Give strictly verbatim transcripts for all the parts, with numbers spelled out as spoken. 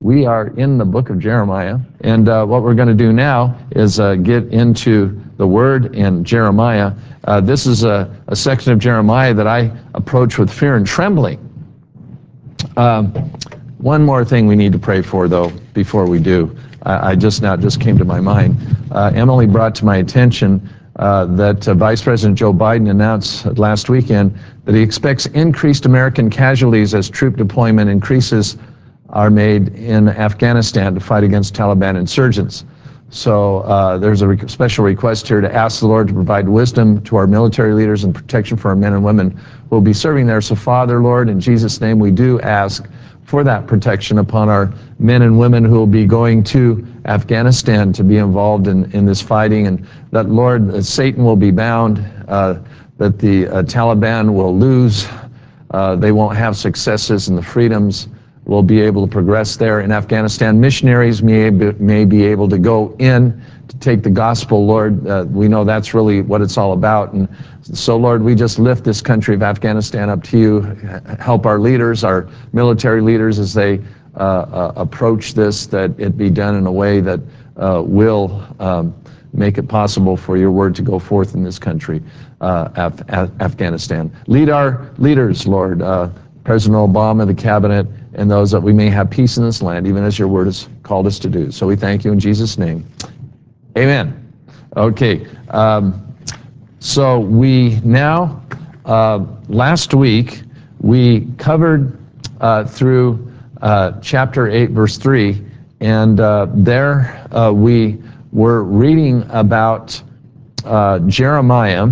We are in the book of Jeremiah, and uh, what we're going to do now is uh, get into the Word in Jeremiah. Uh, this is a, a section of Jeremiah that I approach with fear and trembling. Um, one more thing we need to pray for, though, before we do. I, I just now just came to my mind. Uh, Emily brought to my attention uh, that uh, Vice President Joe Biden announced last weekend that he expects increased American casualties as troop deployment increases are made in Afghanistan to fight against Taliban insurgents. So uh, there's a re- special request here to ask the Lord to provide wisdom to our military leaders and protection for our men and women who will be serving there. So Father, Lord, in Jesus' name, we do ask for that protection upon our men and women who will be going to Afghanistan to be involved in, in this fighting, and that, Lord, that Satan will be bound, uh, that the uh, Taliban will lose, uh, they won't have successes and the freedoms will be able to progress there in Afghanistan. Missionaries may be, may be able to go in to take the gospel, Lord. Uh, we know that's really what it's all about. And so, Lord, we just lift this country of Afghanistan up to you. Help our leaders, our military leaders, as they uh, uh, approach this, that it be done in a way that uh, will um, make it possible for your word to go forth in this country, uh, Af- Af- Afghanistan. Lead our leaders, Lord, uh, President Obama, the cabinet, and those that we may have peace in this land, even as your word has called us to do. So we thank you in Jesus' name. Amen. Okay. Um, so we now, uh, last week, we covered uh, through uh, chapter eight, verse three, and uh, there uh, we were reading about uh, Jeremiah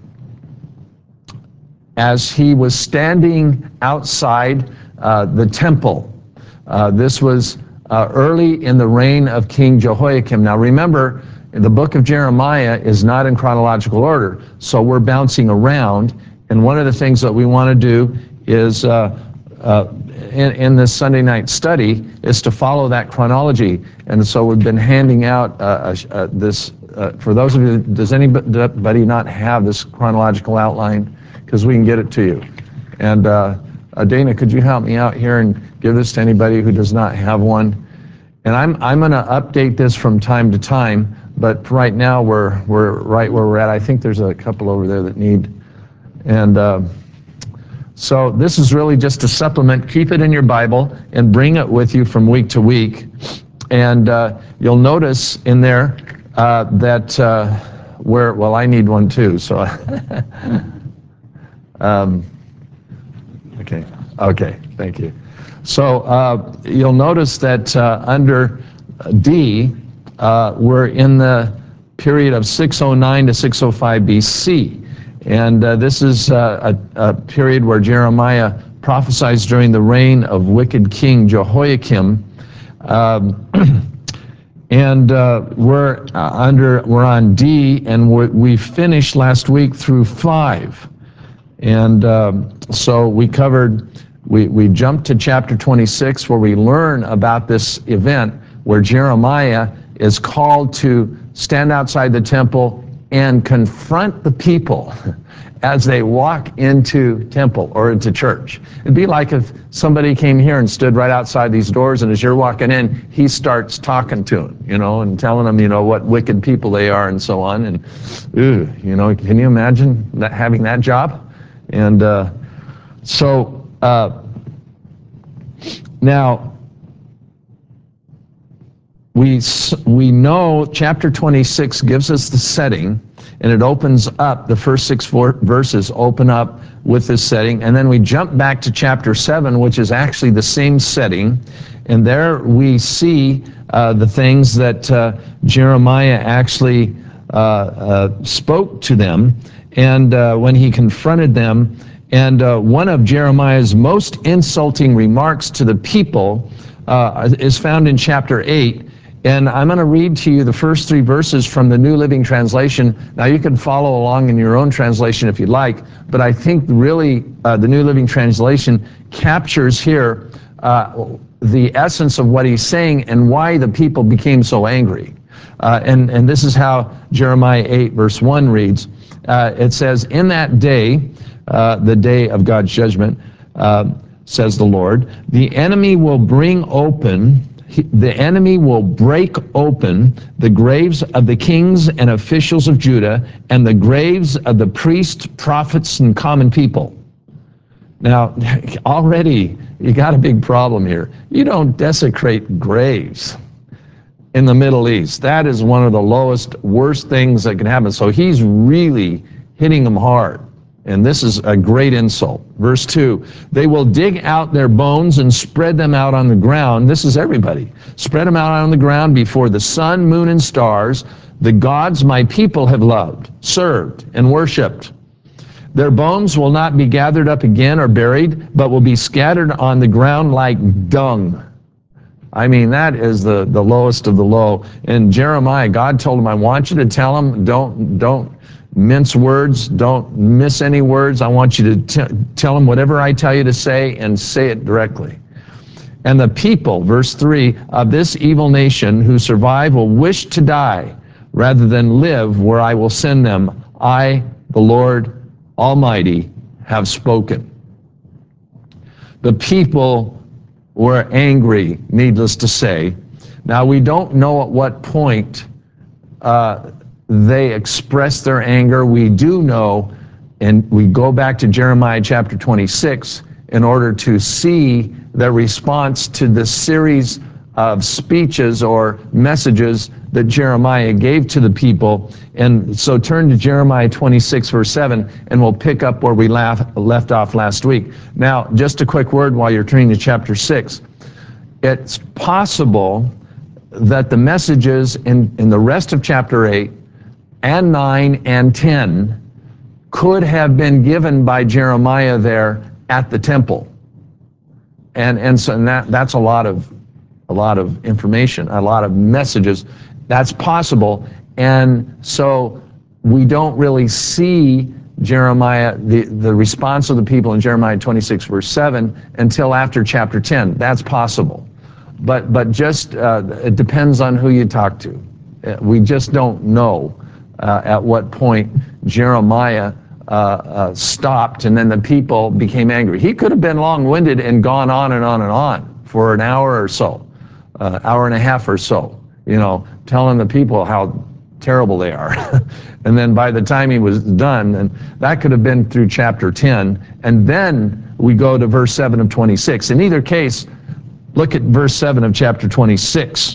as he was standing outside uh, the temple. Uh, this was uh, early in the reign of King Jehoiakim. Now remember, the book of Jeremiah is not in chronological order, so we're bouncing around, and one of the things that we want to do is, uh, uh, in, in this Sunday night study, is to follow that chronology. And so we've been handing out uh, uh, this, uh, for those of you, does anybody not have this chronological outline? Because we can get it to you. And uh, uh, Dana, could you help me out here and give this to anybody who does not have one? And I'm I'm going to update this from time to time, but right now we're we're right where we're at. I think there's a couple over there that need. And uh, so this is really just a supplement. Keep it in your Bible and bring it with you from week to week. And uh, you'll notice in there uh, that uh, where, well, I need one too, so. Um, okay, okay, thank you. So uh, you'll notice that uh, under D, uh, we're in the period of six oh nine to six oh five B C. And uh, this is uh, a, a period where Jeremiah prophesies during the reign of wicked King Jehoiakim. Um, and uh, we're uh, under, we're on D, and we're, we finished last week through five. And um, so we covered, we, we jumped to chapter twenty-six, where we learn about this event where Jeremiah is called to stand outside the temple and confront the people as they walk into temple or into church. It'd be like if somebody came here and stood right outside these doors, and as you're walking in, he starts talking to them, you know, and telling them, you know, what wicked people they are and so on. And, ooh, you know, can you imagine that, having that job? And uh, so uh, now we we know chapter twenty-six gives us the setting, and it opens up, the first six verses open up with this setting, and then we jump back to chapter seven, which is actually the same setting, and there we see uh, the things that uh, Jeremiah actually uh, uh, spoke to them. And uh, when he confronted them, and uh, one of Jeremiah's most insulting remarks to the people uh, is found in chapter eight. And I'm going to read to you the first three verses from the New Living Translation. Now you can follow along in your own translation if you'd like, but I think really uh, the New Living Translation captures here uh, the essence of what he's saying and why the people became so angry. Uh, and, and this is how Jeremiah eight verse one reads. Uh, it says, "In that day, uh, the day of God's judgment, uh, says the Lord, the enemy will bring open he, the enemy will break open the graves of the kings and officials of Judah and the graves of the priests, prophets, and common people. Now, already you got a big problem here. You don't desecrate graves in the Middle East. That is one of the lowest, worst things that can happen. So he's really hitting them hard. And this is a great insult. Verse two, they will dig out their bones and spread them out on the ground. This is everybody. Spread them out on the ground before the sun, moon, and stars, the gods my people have loved, served, and worshipped. Their bones will not be gathered up again or buried, but will be scattered on the ground like dung. I mean, that is the, the lowest of the low. And Jeremiah, God told him, I want you to tell him, don't, don't mince words, don't miss any words. I want you to t- tell him whatever I tell you to say and say it directly. And the people, verse three, of this evil nation who survive will wish to die rather than live where I will send them. I, the Lord Almighty, have spoken. The people were angry, needless to say. Now, we don't know at what point uh, they expressed their anger. We do know, and we go back to Jeremiah chapter twenty-six in order to see their response to the series of speeches or messages that Jeremiah gave to the people. And so turn to Jeremiah twenty-six, verse seven, and we'll pick up where we left off last week. Now, just a quick word while you're turning to chapter six. It's possible that the messages in, in the rest of chapter eight and nine and ten could have been given by Jeremiah there at the temple. And, and so and that, that's a lot of a lot of information, a lot of messages. That's possible. And so we don't really see Jeremiah, the, the response of the people in Jeremiah twenty-six, verse seven, until after chapter ten. That's possible. But, but just, uh, it depends on who you talk to. We just don't know uh, at what point Jeremiah uh, uh, stopped and then the people became angry. He could have been long-winded and gone on and on and on for an hour or so. Uh, hour and a half or so, you know, telling the people how terrible they are. And then by the time he was done, and that could have been through chapter ten, and then we go to verse seven of twenty-six. In either case, look at verse seven of chapter twenty-six.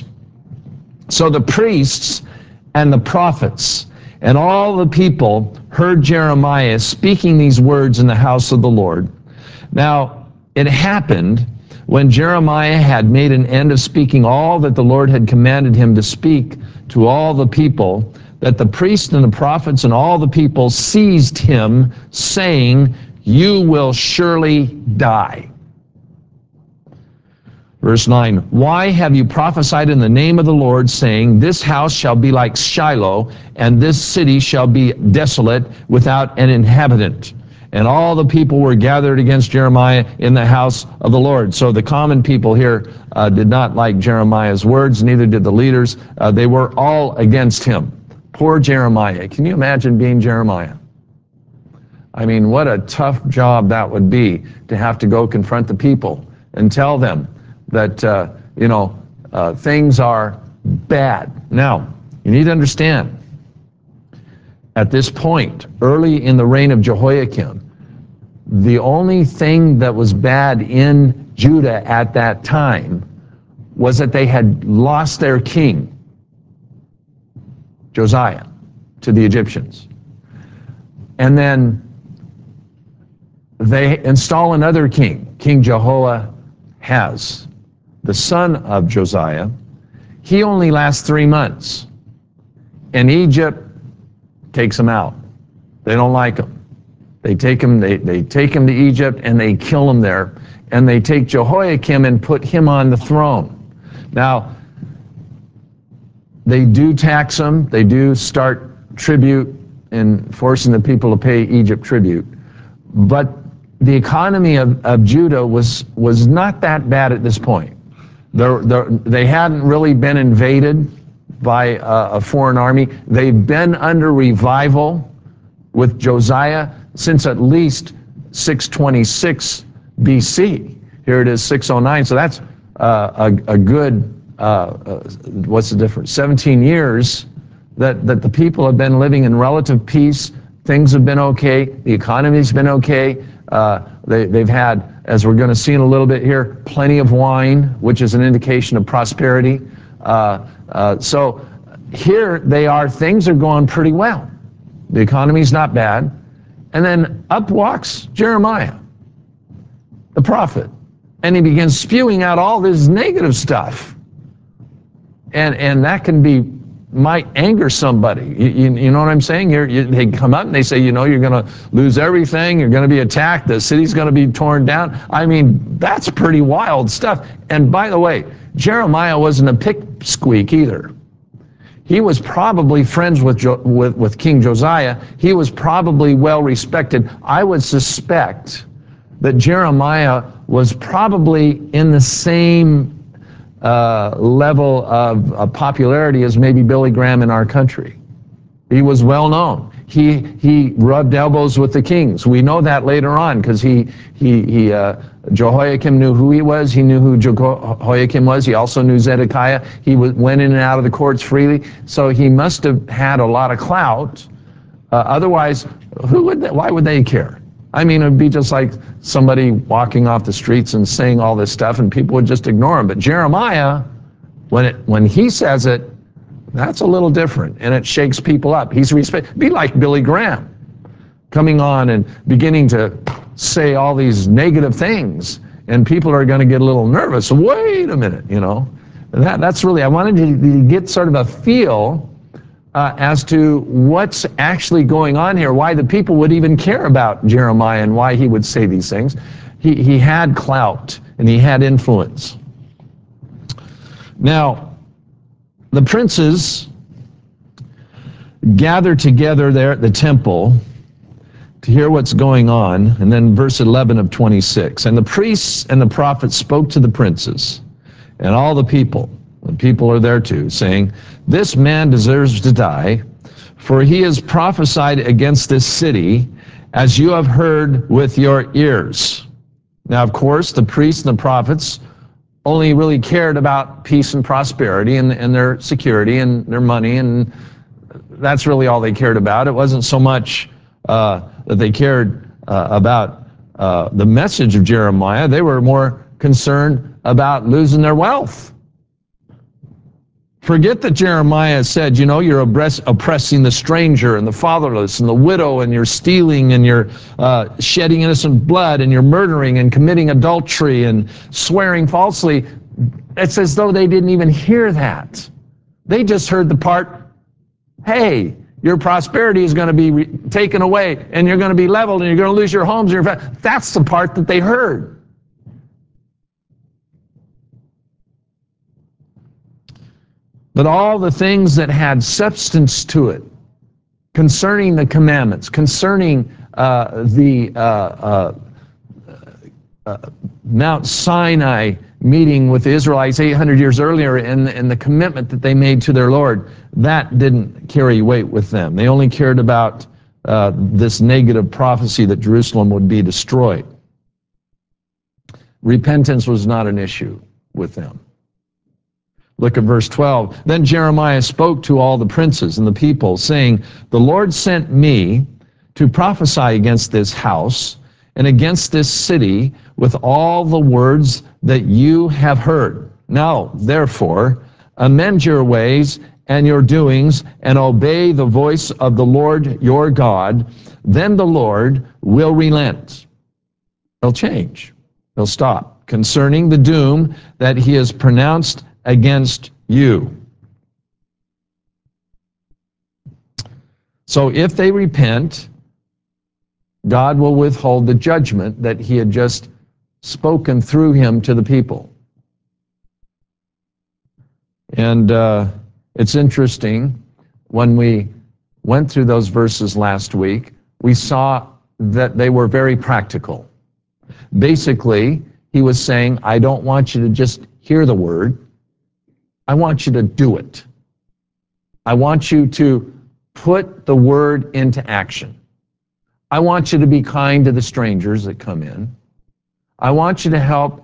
So the priests and the prophets and all the people heard Jeremiah speaking these words in the house of the Lord. Now, it happened when Jeremiah had made an end of speaking all that the Lord had commanded him to speak to all the people, that the priests and the prophets and all the people seized him, saying, you will surely die. Verse nine, why have you prophesied in the name of the Lord, saying, this house shall be like Shiloh, and this city shall be desolate without an inhabitant? And all the people were gathered against Jeremiah in the house of the Lord. So the common people here uh, did not like Jeremiah's words, neither did the leaders. Uh, they were all against him. Poor Jeremiah. Can you imagine being Jeremiah? I mean, what a tough job that would be, to have to go confront the people and tell them that, uh, you know, uh, things are bad. Now, you need to understand, at this point, early in the reign of Jehoiakim, the only thing that was bad in Judah at that time was that they had lost their king, Josiah, to the Egyptians. And then they install another king, King Jehoahaz, the son of Josiah. He only lasts three months. And Egypt takes him out. They don't like him. They take him, they, they take him to Egypt and they kill him there. And they take Jehoiakim and put him on the throne. Now, they do tax him. They do start tribute and forcing the people to pay Egypt tribute. But the economy of, of Judah was, was not that bad at this point. They're, they're, they hadn't really been invaded by a, a foreign army. They've been under revival with Josiah since at least six twenty-six B C. Here it is, six oh nine. So that's uh, a, a good uh, uh, what's the difference? seventeen years that, that the people have been living in relative peace. Things have been okay. The economy's been okay. Uh, they, they've had, as we're going to see in a little bit here, plenty of wine, which is an indication of prosperity. Uh, uh, so here they are, things are going pretty well. The economy's not bad. And then up walks Jeremiah, the prophet, and he begins spewing out all this negative stuff. And, and that can be, might anger somebody. You, you, you know what I'm saying? You're, you, they come up and they say, you know, you're going to lose everything. You're going to be attacked. The city's going to be torn down. I mean, that's pretty wild stuff. And by the way, Jeremiah wasn't a pipsqueak either. He was probably friends with, jo- with, with King Josiah. He was probably well respected. I would suspect that Jeremiah was probably in the same uh, level of, of popularity as maybe Billy Graham in our country. He was well known. He he rubbed elbows with the kings. We know that later on because he he he uh, Jehoiakim knew who he was. He knew who Jehoiakim was. He also knew Zedekiah. He was, went in and out of the courts freely. So he must have had a lot of clout. Uh, otherwise, who would they, why would they care? I mean, it would be just like somebody walking off the streets and saying all this stuff, and people would just ignore him. But Jeremiah, when it when he says it, that's a little different, and it shakes people up. He's respect. Be like Billy Graham, coming on and beginning to say all these negative things, and people are going to get a little nervous. Wait a minute, you know. And that that's really, I wanted to get sort of a feel uh, as to what's actually going on here, why the people would even care about Jeremiah and why he would say these things. He he had clout and he had influence. Now, the princes gathered together there at the temple to hear what's going on. And then verse eleven of twenty-six. And the priests and the prophets spoke to the princes and all the people. The people are there too, saying, this man deserves to die, for he has prophesied against this city, as you have heard with your ears. Now, of course, the priests and the prophets only really cared about peace and prosperity and, and their security and their money, and that's really all they cared about. It wasn't so much uh, that they cared uh, about uh, the message of Jeremiah. They were more concerned about losing their wealth. Forget that Jeremiah said, you know, you're oppressing the stranger and the fatherless and the widow, and you're stealing and you're uh, shedding innocent blood and you're murdering and committing adultery and swearing falsely. It's as though they didn't even hear that. They just heard the part, hey, your prosperity is going to be re- taken away and you're going to be leveled and you're going to lose your homes. And your fa-. That's the part that they heard. But all the things that had substance to it, concerning the commandments, concerning uh, the uh, uh, uh, Mount Sinai meeting with the Israelites eight hundred years earlier, and, and the commitment that they made to their Lord, that didn't carry weight with them. They only cared about uh, this negative prophecy that Jerusalem would be destroyed. Repentance was not an issue with them. Look at verse twelve. Then Jeremiah spoke to all the princes and the people, saying, the Lord sent me to prophesy against this house and against this city with all the words that you have heard. Now, therefore, amend your ways and your doings and obey the voice of the Lord your God. Then the Lord will relent. He'll change. He'll stop concerning the doom that he has pronounced against you. So if they repent, God will withhold the judgment that he had just spoken through him to the people. And uh, it's interesting, when we went through those verses last week, we saw that they were very practical. Basically, he was saying, I don't want you to just hear the word. I want you to do it. I want you to put the word into action. I want you to be kind to the strangers that come in. I want you to help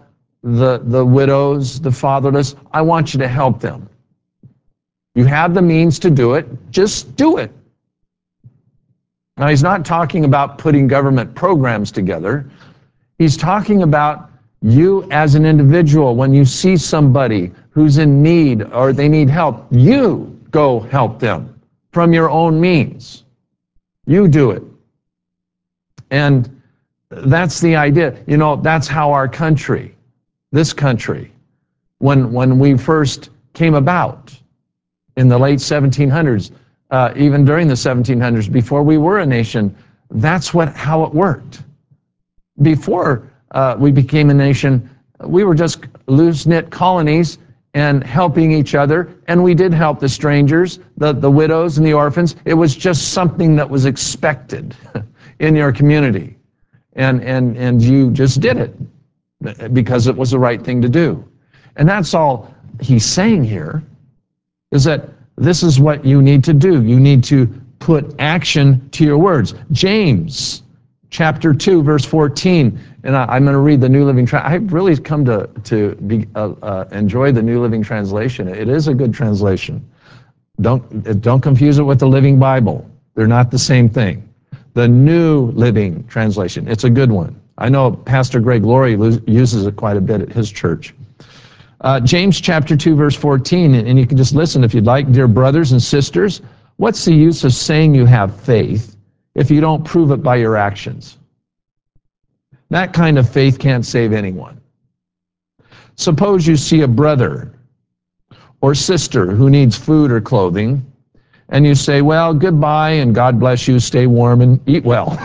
the, the widows, the fatherless. I want you to help them. You have the means to do it, just do it. Now, he's not talking about putting government programs together. He's talking about you as an individual. When you see somebody who's in need or they need help, you go help them from your own means. You do it. And that's the idea. You know, that's how our country, this country, when, when we first came about in the late seventeen hundreds, uh, even during the seventeen hundreds, before we were a nation, that's what how it worked. Before uh, we became a nation, we were just loose-knit colonies and helping each other, and we did help the strangers, the, the widows and the orphans. It was just something that was expected in your community. And, and, and you just did it because it was the right thing to do. And that's all he's saying here, is that this is what you need to do. You need to put action to your words. James chapter two, verse fourteen, and I, I'm going to read the New Living Translation. I've really come to, to be, uh, uh, enjoy the New Living Translation. It is a good translation. Don't, don't confuse it with the Living Bible. They're not the same thing. The New Living Translation. It's a good one. I know Pastor Greg Laurie uses it quite a bit at his church. Uh, James chapter two, verse fourteen, and you can just listen if you'd like. Dear brothers and sisters, what's the use of saying you have faith if you don't prove it by your actions? That kind of faith can't save anyone. Suppose you see a brother or sister who needs food or clothing, and you say, well, goodbye, and God bless you, stay warm and eat well.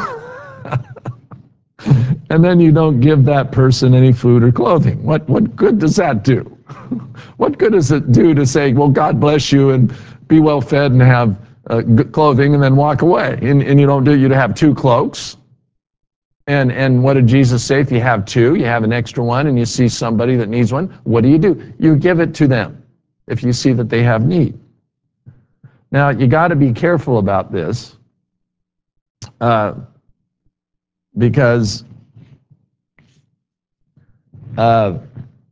And then you don't give that person any food or clothing. What, what good does that do? What good does it do to say, well, God bless you and be well fed and have uh, good clothing, and then walk away? And, and you don't do, you have two cloaks. And, and what did Jesus say? If you have two, you have an extra one, and you see somebody that needs one, what do you do? You give it to them if you see that they have need. Now, you got to be careful about this uh, because uh,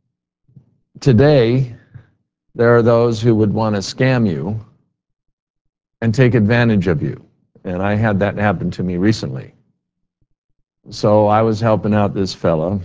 today there are those who would want to scam you and take advantage of you. And I had that happen to me recently. So I was helping out this fellow.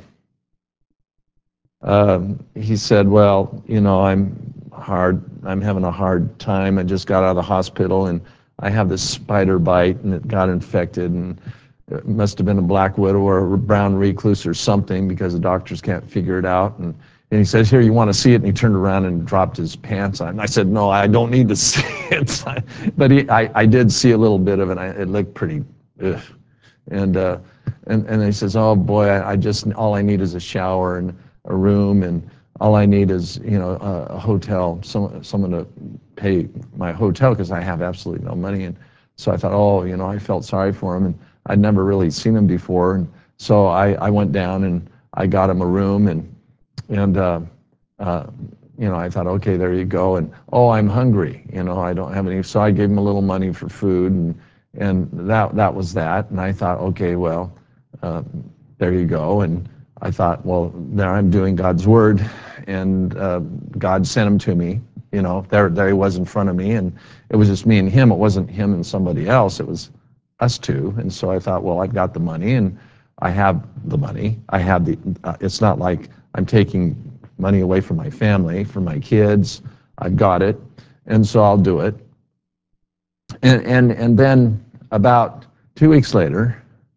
Um, he said, well, you know, I'm hard, I'm having a hard time. I just got out of the hospital and I have this spider bite and it got infected, and it must have been a black widow or a brown recluse or something because the doctors can't figure it out. And, and he says, here, you want to see it? And he turned around and dropped his pants on. And I said, no, I don't need to see it. But he, I, I did see a little bit of it. I, it looked pretty, ugh. And, uh, and, and he says, oh boy, I, I just, all I need is a shower and a room, and all I need is, you know, a, a hotel, some, someone to pay my hotel because I have absolutely no money. And so I thought, oh, you know, I felt sorry for him, and I'd never really seen him before. And so I, I went down and I got him a room, and, and uh, uh, you know, I thought, okay, there you go. And, oh, I'm hungry, you know, I don't have any. So I gave him a little money for food, and, and that, that was that. And I thought, okay, well, uh, there you go. And I thought, well, there I'm doing God's word, and uh, God sent him to me. You know, there, there he was in front of me, and it was just me and him. It wasn't him and somebody else. It was us two. And so I thought, well, I've got the money, and I have the money. I have the. Uh, it's not like I'm taking money away from my family, from my kids. I've got it, and so I'll do it. And and and then about two weeks later,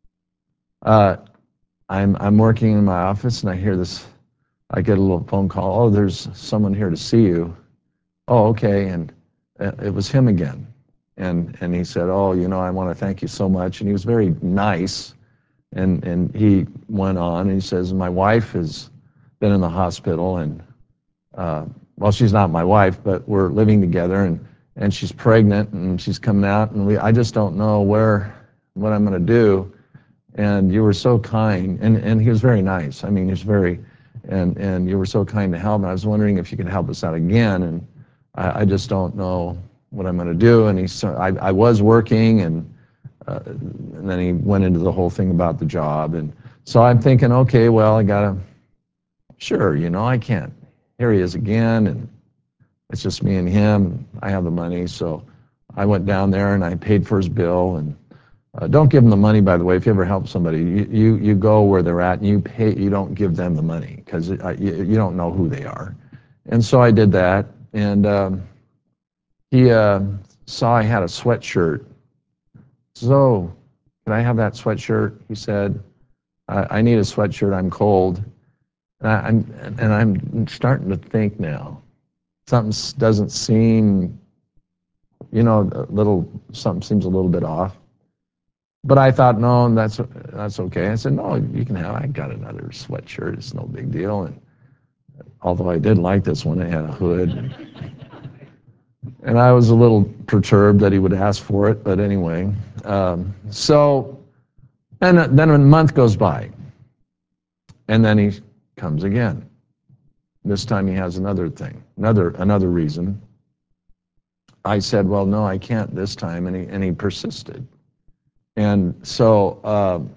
uh, I'm I'm working in my office, and I hear this. I get a little phone call. Oh, there's someone here to see you. Oh, okay. And it was him again. And and he said, oh, you know, I want to thank you so much. And he was very nice. And and he went on, and he says, my wife has been in the hospital, and uh, well, she's not my wife, but we're living together, and and she's pregnant, and she's coming out, and we I just don't know where what I'm going to do. And you were so kind, and, and he was very nice. I mean, he was very, and, and you were so kind to help. And I was wondering if you could help us out again. And I, I just don't know what I'm going to do. And he said, I, I was working, and, uh, and then he went into the whole thing about the job. And so I'm thinking, okay, well, I got to, sure, you know, I can't. Here he is again, and it's just me and him. I have the money, so I went down there and I paid for his bill. And uh, don't give them the money, by the way. If you ever help somebody, you, you, you go where they're at and you pay. You don't give them the money because uh, you, you don't know who they are. And so I did that, and um, he uh, saw I had a sweatshirt. So, can I have that sweatshirt? He said, I, I need a sweatshirt. I'm cold. And, I, I'm, and I'm starting to think now, something doesn't seem, you know, a little, something seems a little bit off. But I thought, no, that's that's okay. I said, no, you can have, I got another sweatshirt. It's no big deal. And although I did like this one, it had a hood. And, and I was a little perturbed that he would ask for it. But anyway, um, so, and then a month goes by. And then he comes again. This time he has another thing, another another reason. I said, well, no, I can't this time. And he, and he persisted. And so, um,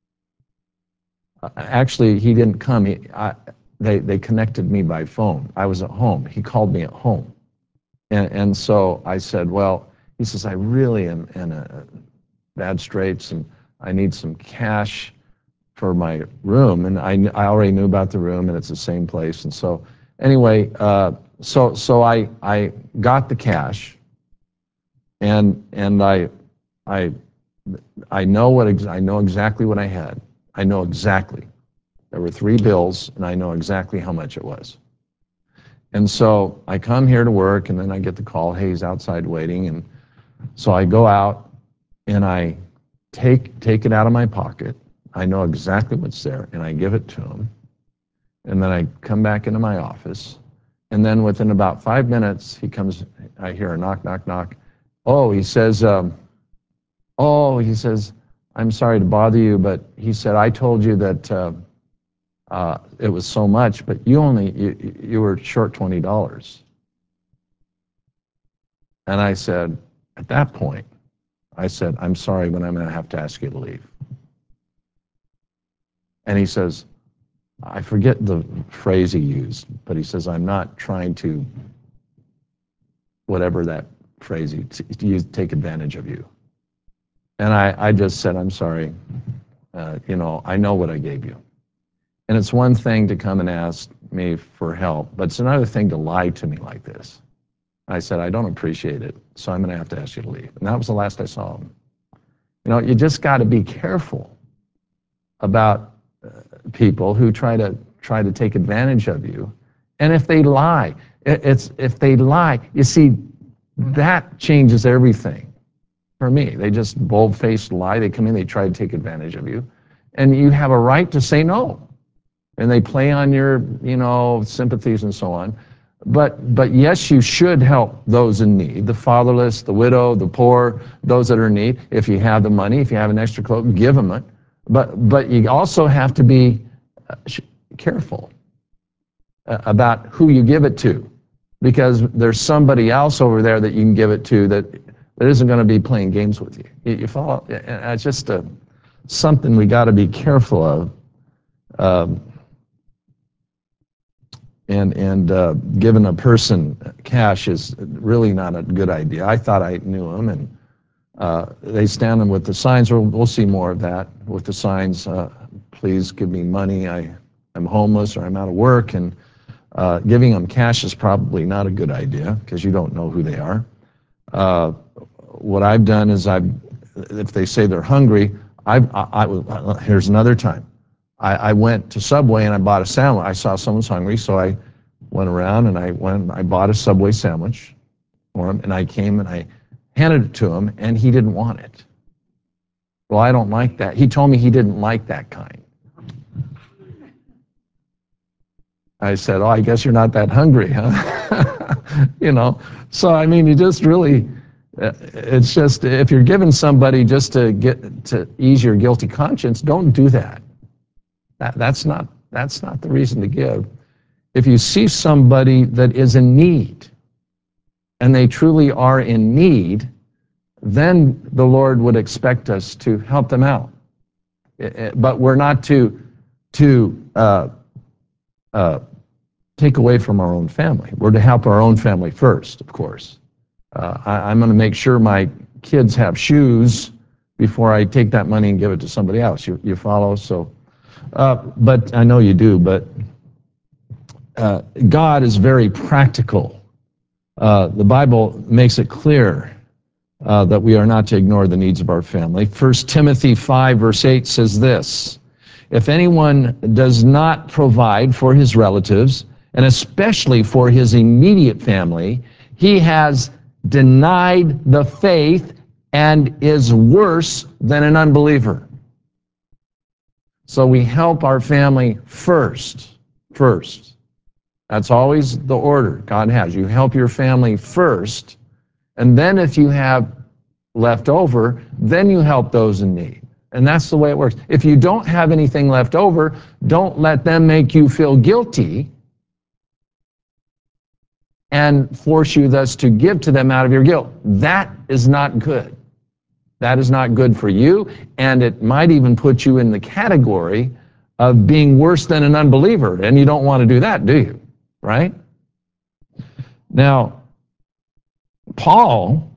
actually, he didn't come. He, I, they, they connected me by phone. I was at home. He called me at home. And, and so I said, well, he says, I really am in a bad straits and I need some cash for my room. And I, I already knew about the room and it's the same place. And so anyway, uh, so, so I, I got the cash and, and I, I, I know what, ex- I know exactly what I had. I know exactly. There were three bills, and I know exactly how much it was. And so I come here to work, and then I get the call, hey, he's outside waiting. And so I go out, and I take take it out of my pocket. I know exactly what's there, and I give it to him. And then I come back into my office. And then within about five minutes, he comes, I hear a knock, knock, knock. Oh, he says, um, oh, he says, I'm sorry to bother you, but he said, I told you that uh, uh, it was so much, but you only, you, you were short twenty dollars. And I said, at that point, I said, I'm sorry, but I'm going to have to ask you to leave. And he says, I forget the phrase he used, but he says, I'm not trying to, whatever that phrase, he, to take advantage of you. And I, I just said, I'm sorry, uh, you know, I know what I gave you. And it's one thing to come and ask me for help, but it's another thing to lie to me like this. I said, I don't appreciate it, so I'm going to have to ask you to leave. And that was the last I saw him. You know, you just got to be careful about uh, people who try to try to take advantage of you. And if they lie, it, it's if they lie, you see, that changes everything for me. They just bold-faced lie. They come in, they try to take advantage of you, and you have a right to say no. And they play on your, you know, sympathies and so on. But, but yes, you should help those in need, the fatherless, the widow, the poor, those that are in need. If you have the money, if you have an extra cloak, give them it. But, but you also have to be careful about who you give it to, because there's somebody else over there that you can give it to that, that isn't going to be playing games with you. You, you follow? It's just a, something we got to be careful of. Um, And, and uh, giving a person cash is really not a good idea. I thought I knew them, and uh, they stand them with the signs. We'll, we'll see more of that with the signs. Uh, please give me money. I, I'm homeless or I'm out of work. And uh, giving them cash is probably not a good idea because you don't know who they are. Uh, what I've done is I've, if they say they're hungry, I've, I, I, here's another time. I, I went to Subway and I bought a sandwich. I saw someone's hungry, so I went around and I went. I bought a Subway sandwich for him, and I came and I handed it to him, and he didn't want it. Well, I don't like that. He told me he didn't like that kind. I said, "Oh, I guess you're not that hungry, huh?" You know. So I mean, you just really. It's just if you're giving somebody just to get to ease your guilty conscience, don't do that. That, that's not that's not the reason to give. If you see somebody that is in need, and they truly are in need, then the Lord would expect us to help them out. But we're not to to uh, uh, take away from our own family. We're to help our own family first, of course. Uh, I, I'm going to make sure my kids have shoes before I take that money and give it to somebody else. You, you follow? So, uh, but I know you do, but uh, God is very practical. Uh, the Bible makes it clear uh, that we are not to ignore the needs of our family. First Timothy five verse eight says this, if anyone does not provide for his relatives, and especially for his immediate family, he has denied the faith and is worse than an unbeliever. So we help our family first, first. That's always the order God has. You help your family first, and then if you have left over, then you help those in need. And that's the way it works. If you don't have anything left over, don't let them make you feel guilty and force you thus to give to them out of your guilt. That is not good. That is not good for you, and it might even put you in the category of being worse than an unbeliever, and you don't want to do that, do you? Right? Now, Paul,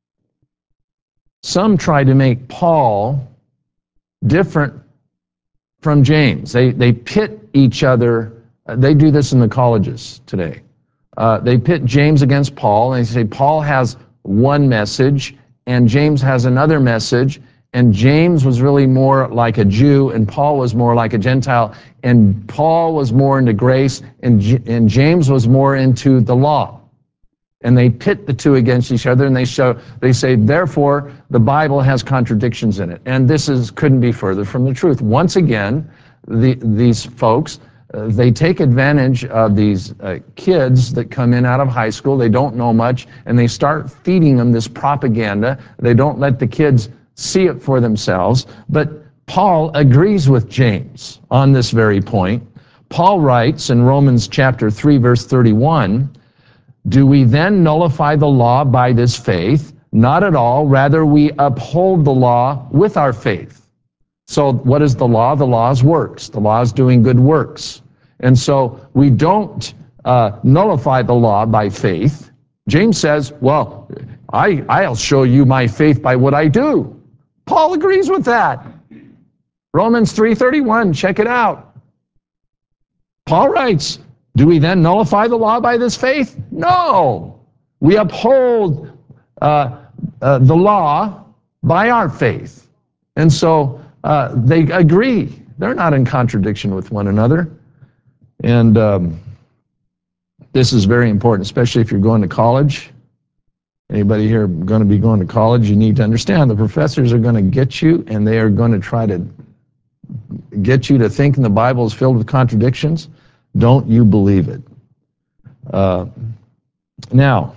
some try to make Paul different from James. They, they pit each other. They do this in the colleges today. Uh, they pit James against Paul, and they say Paul has one message, and James has another message, and James was really more like a Jew, and Paul was more like a Gentile, and Paul was more into grace, and, J- and James was more into the law. And they pit the two against each other, and they show, they say, therefore, the Bible has contradictions in it. And this is couldn't be further from the truth. Once again, the, these folks, uh, they take advantage of these uh, kids that come in out of high school. They don't know much, and they start feeding them this propaganda. They don't let the kids see it for themselves. But Paul agrees with James on this very point. Paul writes in Romans chapter three, verse thirty-one, do we then nullify the law by this faith? Not at all. Rather, we uphold the law with our faith. So what is the law? The law is works. The law is doing good works. And so we don't uh, nullify the law by faith. James says, well, I, I'll show you my faith by what I do. Paul agrees with that. Romans three thirty-one, check it out. Paul writes, do we then nullify the law by this faith? No. We uphold uh, uh, the law by our faith. And so uh, they agree. They're not in contradiction with one another. And um, this is very important, especially if you're going to college. Anybody here going to be going to college, you need to understand the professors are going to get you, and they are going to try to get you to thinking the Bible is filled with contradictions. Don't you believe it. Uh, now,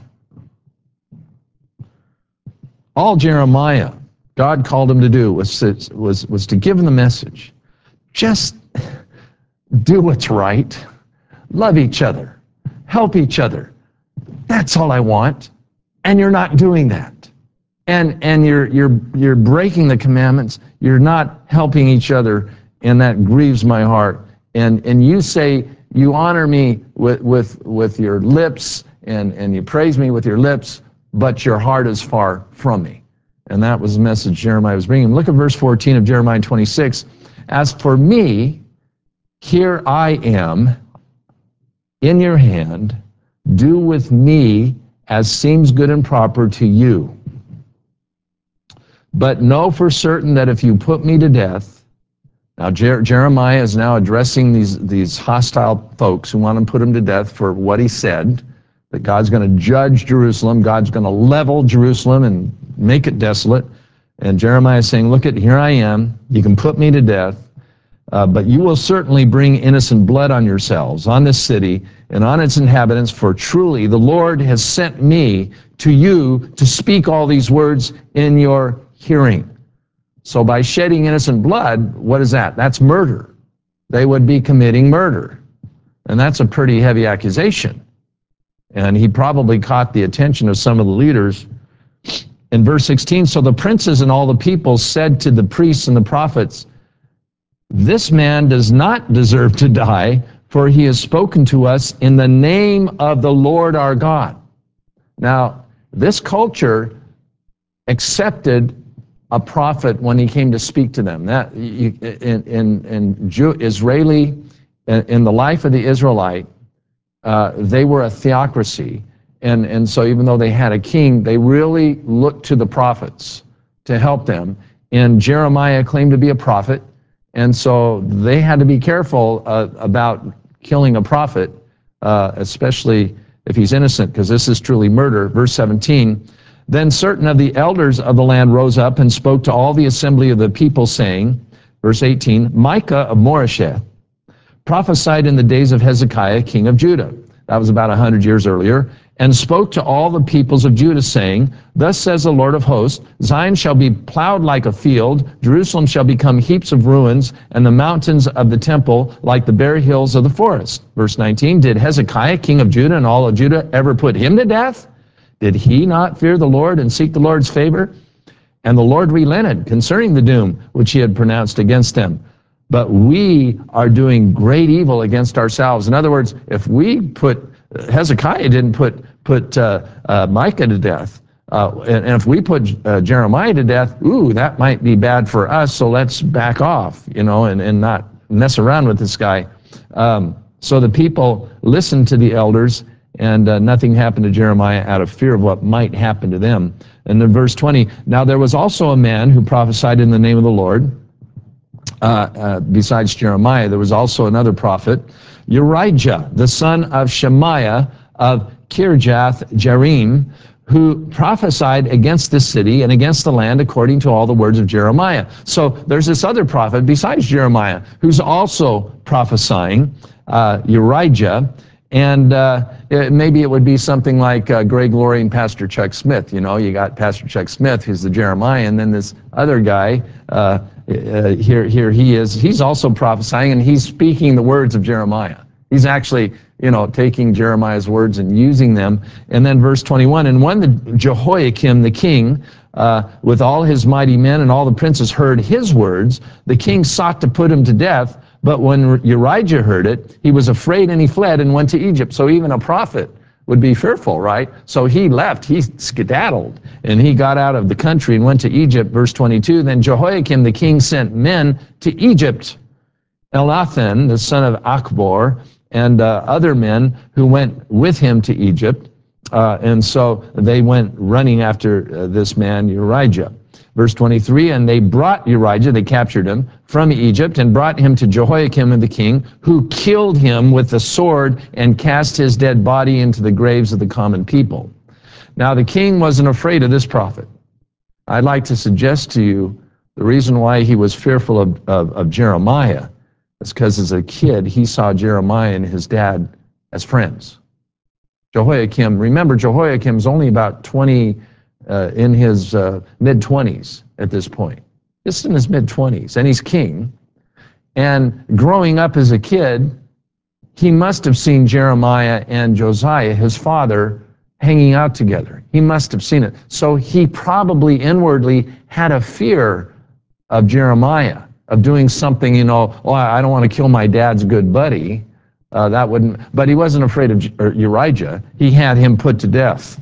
all Jeremiah, God called him to do was, was, was to give him the message. Just do what's right. Love each other. Help each other. That's all I want. And you're not doing that. And and you're you're you're breaking the commandments. You're not helping each other, and that grieves my heart. And and you say you honor me with with with your lips, and and you praise me with your lips, but your heart is far from me. And that was the message Jeremiah was bringing. Look at verse fourteen of Jeremiah twenty-six. As for me, here I am in your hand. Do with me as seems good and proper to you. But know for certain that if you put me to death, now Jer- Jeremiah is now addressing these, these hostile folks who want to put him to death for what he said, that God's going to judge Jerusalem, God's going to level Jerusalem and make it desolate. And Jeremiah is saying, look at, here I am, you can put me to death, Uh, but you will certainly bring innocent blood on yourselves, on this city, and on its inhabitants, for truly the Lord has sent me to you to speak all these words in your hearing. So by shedding innocent blood, what is that? That's murder. They would be committing murder. And that's a pretty heavy accusation. And he probably caught the attention of some of the leaders. In verse sixteen, so the princes and all the people said to the priests and the prophets, this man does not deserve to die, for he has spoken to us in the name of the Lord our God. Now, this culture accepted a prophet when he came to speak to them. That you, in in, in Jew, Israeli, in the life of the Israelite, uh, they were a theocracy, and and so even though they had a king, they really looked to the prophets to help them. And Jeremiah claimed to be a prophet, and so they had to be careful uh, about killing a prophet, uh, especially if he's innocent, because this is truly murder. Verse seventeen. Then certain of the elders of the land rose up and spoke to all the assembly of the people, saying, verse eighteen, Micah of Moresheth prophesied in the days of Hezekiah, king of Judah. That was about a hundred years earlier, and spoke to all the peoples of Judah, saying, Thus says the Lord of hosts, Zion shall be plowed like a field, Jerusalem shall become heaps of ruins, and the mountains of the temple like the bare hills of the forest. Verse nineteen, did Hezekiah, king of Judah, and all of Judah ever put him to death? Did he not fear the Lord and seek the Lord's favor? And the Lord relented concerning the doom which he had pronounced against them. But we are doing great evil against ourselves. In other words, if we put, Hezekiah didn't put put uh, uh, Micah to death, uh, and, and if we put uh, Jeremiah to death, ooh, that might be bad for us, so let's back off, you know, and, and not mess around with this guy. Um, so the people listened to the elders, and uh, nothing happened to Jeremiah out of fear of what might happen to them. And then verse twenty, now there was also a man who prophesied in the name of the Lord. Uh, uh, besides Jeremiah, there was also another prophet, Urijah, the son of Shemaiah of Kirjath Jearim, who prophesied against the city and against the land according to all the words of Jeremiah. So there's this other prophet besides Jeremiah who's also prophesying, uh, Urijah. And uh, it, maybe it would be something like uh, Greg Laurie and Pastor Chuck Smith. You know, you got Pastor Chuck Smith, who's the Jeremiah, and then this other guy, uh, uh, here, here he is. He's also prophesying, and he's speaking the words of Jeremiah. He's actually, you know, taking Jeremiah's words and using them. And then verse twenty-one, and when the Jehoiakim the king, uh, with all his mighty men and all the princes heard his words, the king sought to put him to death. But when Urijah heard it, he was afraid and he fled and went to Egypt. So even a prophet would be fearful, right? So he left, he skedaddled, and he got out of the country and went to Egypt. Verse twenty-two, then Jehoiakim the king sent men to Egypt. Elnathan, the son of Achbor, and uh, other men who went with him to Egypt. Uh, and so they went running after uh, this man, Urijah. Verse twenty-three, and they brought Urijah, they captured him, from Egypt and brought him to Jehoiakim the king, who killed him with the sword and cast his dead body into the graves of the common people. Now the king wasn't afraid of this prophet. I'd like to suggest to you the reason why he was fearful of, of, of Jeremiah is because as a kid he saw Jeremiah and his dad as friends. Jehoiakim, remember Jehoiakim's only about twenty, uh, in his uh, mid-twenties at this point. Just in his mid-twenties, and he's king. And growing up as a kid, he must have seen Jeremiah and Josiah, his father, hanging out together. He must have seen it. So he probably inwardly had a fear of Jeremiah, of doing something, you know, oh, I don't want to kill my dad's good buddy. Uh, that wouldn't, but he wasn't afraid of Urijah. He had him put to death.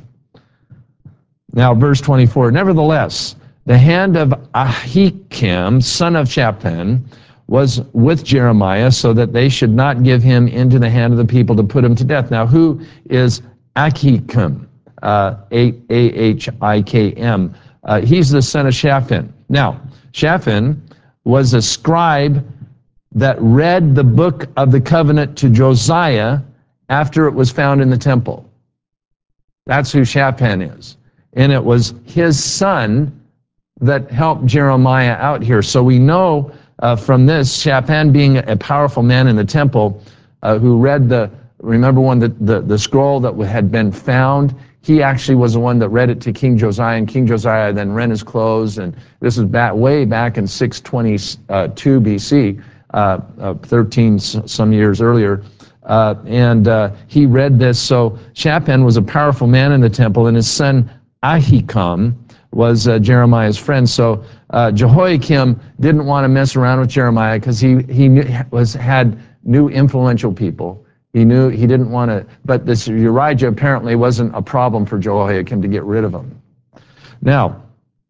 Now, verse twenty-four, nevertheless, the hand of Ahikam, son of Shaphan, was with Jeremiah so that they should not give him into the hand of the people to put him to death. Now, who is Ahikam? Uh, A H I K M. Uh, he's the son of Shaphan. Now, Shaphan was a scribe that read the book of the covenant to Josiah after it was found in the temple. That's who Shaphan is. And it was his son that helped Jeremiah out here. So we know uh, from this, Shaphan being a powerful man in the temple, uh, who read the, remember when the, the, the scroll that had been found, he actually was the one that read it to King Josiah, and King Josiah then rent his clothes, and this is back, way back in six twenty-two B C, uh, uh, thirteen some years earlier. Uh, and uh, he read this. So Shaphan was a powerful man in the temple, and his son Ahikam was uh, Jeremiah's friend. So uh, Jehoiakim didn't want to mess around with Jeremiah because he he was had knew influential people. He knew he didn't want to, but this Urijah apparently wasn't a problem for Jehoiakim to get rid of him. Now,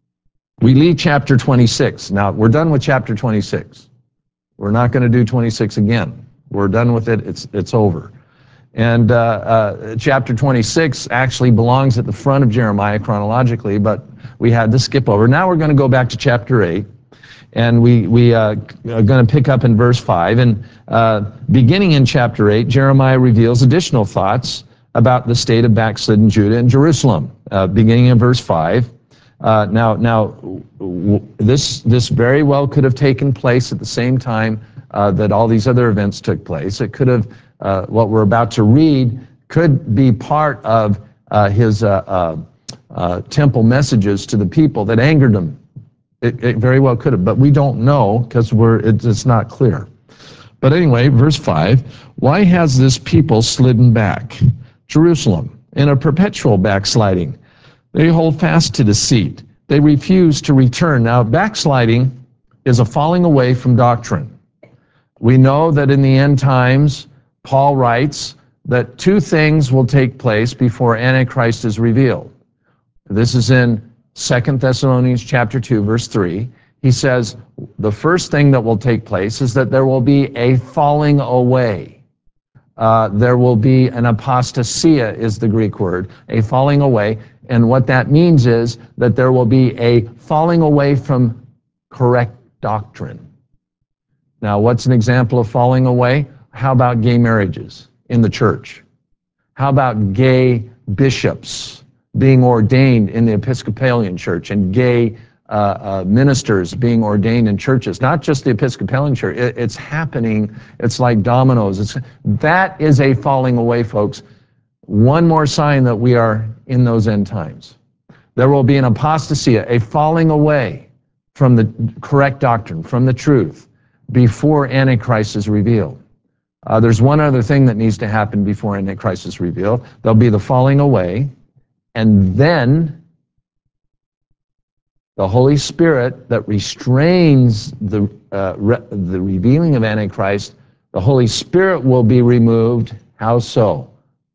we leave chapter twenty-six. Now, we're done with chapter twenty-six. We're not going to do twenty-six again. We're done with it. It's, it's over. And uh, uh, chapter twenty-six actually belongs at the front of Jeremiah chronologically, but we had to skip over. Now we're going to go back to chapter eight. And we, we uh, are going to pick up in verse five. And uh, beginning in chapter eight, Jeremiah reveals additional thoughts about the state of backslidden Judah and Jerusalem, uh, beginning in verse five. Uh, now, now w this, this very well could have taken place at the same time uh, that all these other events took place. It could have, uh, what we're about to read could be part of uh, his uh, uh, uh, temple messages to the people that angered them. It, it very well could have, but we don't know because we're it, it's not clear. But anyway, verse five, why has this people slidden back? Jerusalem, in a perpetual backsliding. They hold fast to deceit. They refuse to return. Now, backsliding is a falling away from doctrine. We know that in the end times, Paul writes that two things will take place before Antichrist is revealed. This is in Second Thessalonians chapter two, verse three. He says, the first thing that will take place is that there will be a falling away. Uh, there will be an apostasia is the Greek word, a falling away. And what that means is that there will be a falling away from correct doctrine. Now, what's an example of falling away? How about gay marriages in the church? How about gay bishops being ordained in the Episcopalian church and gay uh, uh, ministers being ordained in churches? Not just the Episcopalian church, it, it's happening, it's like dominoes. It's, that is a falling away, folks. One more sign that we are in those end times. There will be an apostasia, a falling away from the correct doctrine, from the truth, before Antichrist is revealed. Uh, there's one other thing that needs to happen before Antichrist is revealed. There'll be the falling away, and then the Holy Spirit that restrains the, uh, re the revealing of Antichrist, the Holy Spirit will be removed. How so?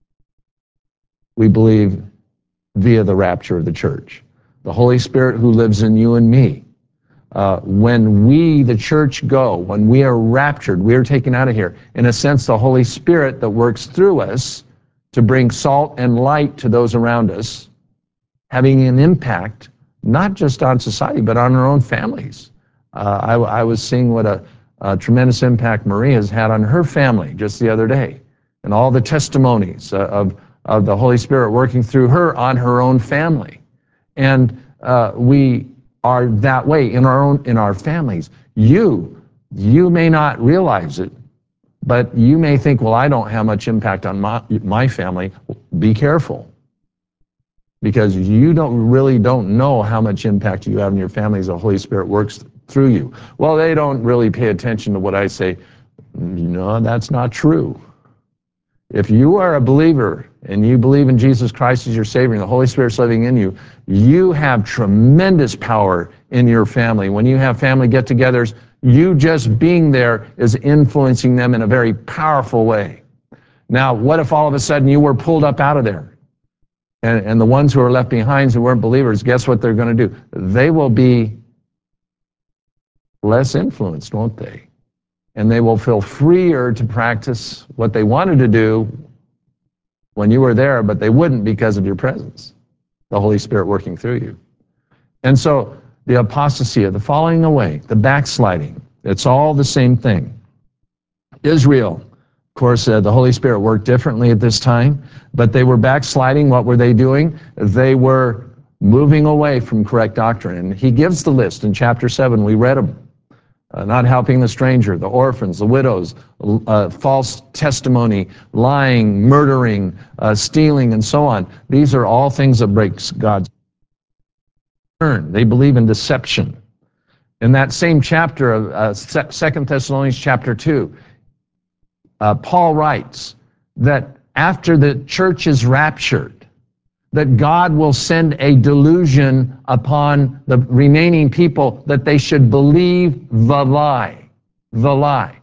We believe via the rapture of the church. The Holy Spirit who lives in you and me. Uh, when we, the church, go, when we are raptured, we are taken out of here. In a sense, the Holy Spirit that works through us to bring salt and light to those around us, having an impact not just on society, but on our own families. Uh, I, I was seeing what a, a tremendous impact Marie has had on her family just the other day, and all the testimonies uh, of, of the Holy Spirit working through her on her own family. And uh, we are that way in our own, in our families. You, you may not realize it, but you may think, well, I don't have much impact on my, my family. Be careful, because you don't really don't know how much impact you have in your family as the Holy Spirit works through you. Well, they don't really pay attention to what I say. No, that's not true. If you are a believer and you believe in Jesus Christ as your Savior and the Holy Spirit's living in you, you have tremendous power in your family. When you have family get-togethers, you just being there is influencing them in a very powerful way. Now, what if all of a sudden you were pulled up out of there? And, and the ones who are left behind who weren't believers, guess what they're going to do? They will be less influenced, won't they? And they will feel freer to practice what they wanted to do when you were there, but they wouldn't because of your presence, the Holy Spirit working through you. And so the apostasia, the falling away, the backsliding, it's all the same thing. Israel, of course, uh, the Holy Spirit worked differently at this time, but they were backsliding. What were they doing? They were moving away from correct doctrine. And he gives the list in chapter seven. We read them. Uh, not helping the stranger, the orphans, the widows, uh, false testimony, lying, murdering, uh, stealing, and so on. These are all things that breaks God's word. They believe in deception. In that same chapter of uh, Second Thessalonians chapter two, uh, Paul writes that after the church is raptured, that God will send a delusion upon the remaining people that they should believe the lie, the lie.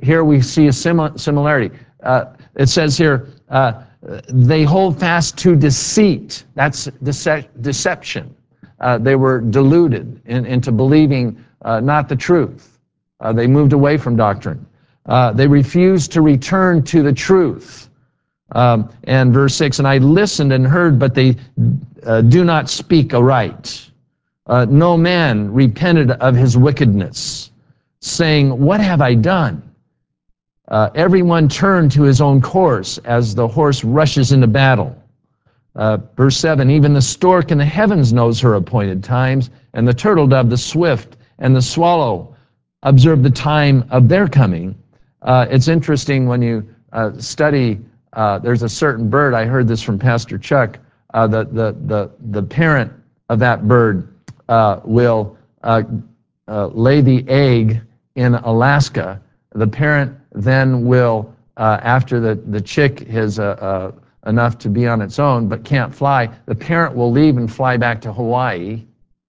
here we see a simi- similarity. Uh, it says here, uh, they hold fast to deceit. That's dece- deception. Uh, they were deluded in, into believing uh, not the truth. Uh, they moved away from doctrine. Uh, they refused to return to the truth. Um, and verse six, and I listened and heard, but they uh, do not speak aright. Uh, no man repented of his wickedness, saying, what have I done? Uh, everyone turned to his own course as the horse rushes into battle. Uh, verse seven, even the stork in the heavens knows her appointed times, and the turtle dove, the swift, and the swallow observe the time of their coming. Uh, it's interesting when you uh, study, uh, there's a certain bird, I heard this from Pastor Chuck, uh, the, the, the, the parent of that bird uh, will uh, uh, lay the egg in Alaska. The parent then will, uh, after the, the chick has uh, uh, enough to be on its own but can't fly, the parent will leave and fly back to Hawaii,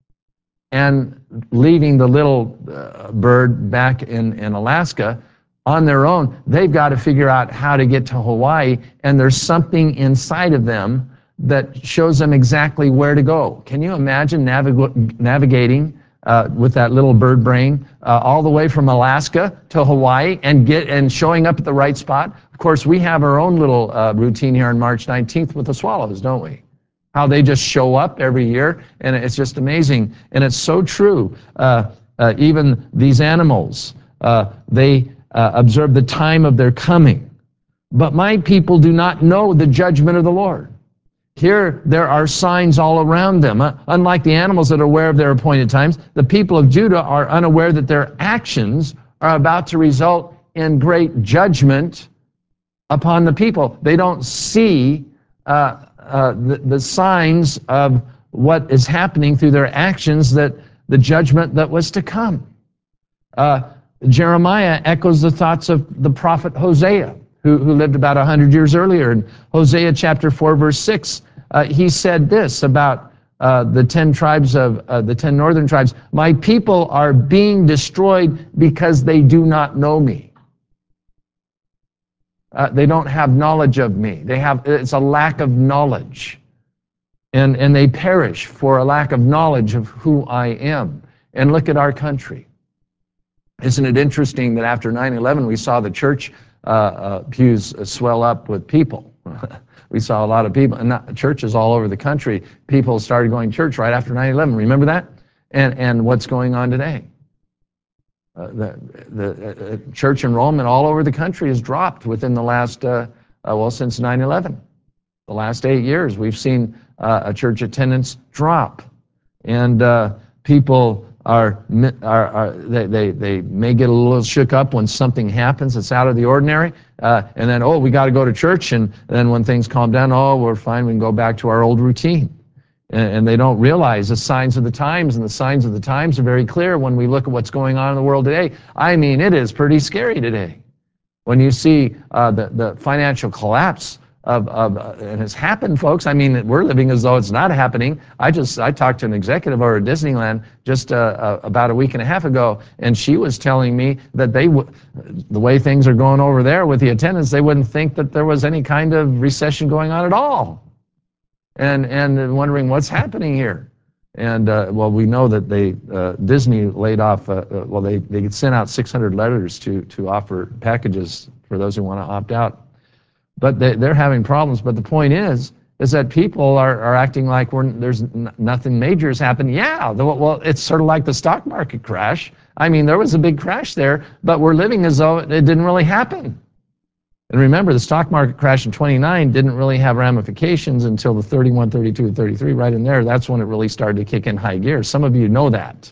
and leaving the little uh, bird back in, in Alaska on their own. They've got to figure out how to get to Hawaii, and there's something inside of them that shows them exactly where to go. Can you imagine navig- navigating uh, with that little bird brain uh, all the way from Alaska to Hawaii and get and showing up at the right spot? Of course, we have our own little uh, routine here on March nineteenth with the swallows, don't we? How they just show up every year, and it's just amazing. And it's so true. Uh, uh, even these animals, uh, they uh, observe the time of their coming. But my people do not know the judgment of the Lord. Here, there are signs all around them. Uh, unlike the animals that are aware of their appointed times, the people of Judah are unaware that their actions are about to result in great judgment upon the people. They don't see uh, uh, the, the signs of what is happening through their actions, that the judgment that was to come. Uh, Jeremiah echoes the thoughts of the prophet Hosea, who, who lived about one hundred years earlier. In Hosea chapter four, verse six, uh, he said this about uh, the ten tribes of uh, the ten northern tribes: my people are being destroyed because they do not know me. Uh, they don't have knowledge of me. They have, it's a lack of knowledge. And, and they perish for a lack of knowledge of who I am. And look at our country. Isn't it interesting that after nine eleven we saw the church uh, uh, pews swell up with people? We saw a lot of people, and not, churches all over the country, people started going to church right after nine eleven. Remember that? And, and what's going on today? Uh, the the uh, church enrollment all over the country has dropped within the last, uh, uh, well, since nine eleven. The last eight years, we've seen uh, a church attendance drop. And uh, people are, are, are they, they, they may get a little shook up when something happens that's out of the ordinary. Uh, and then, oh, we got to go to church. And then when things calm down, oh, we're fine, we can go back to our old routine. And they don't realize the signs of the times, and the signs of the times are very clear when we look at what's going on in the world today. I mean, it is pretty scary today. When you see uh, the, the financial collapse of, of uh, and it's happened, folks. I mean, we're living as though it's not happening. I just, I talked to an executive over at Disneyland just uh, uh, about a week and a half ago, and she was telling me that they, w- the way things are going over there with the attendance, they wouldn't think that there was any kind of recession going on at all. And and wondering what's happening here. And uh, well, we know that they uh, Disney laid off. Uh, uh, well, they they sent out six hundred letters to to offer packages for those who want to opt out. But they, they're having problems. But the point is, is that people are, are acting like we're, there's n- nothing major has happened. Yeah, the, well, it's sort of like the stock market crash. I mean, there was a big crash there, but we're living as though it didn't really happen. And remember, the stock market crash in twenty-nine didn't really have ramifications until the thirty-one, thirty-two, thirty-three, right in there. That's when it really started to kick in high gear. Some of you know that.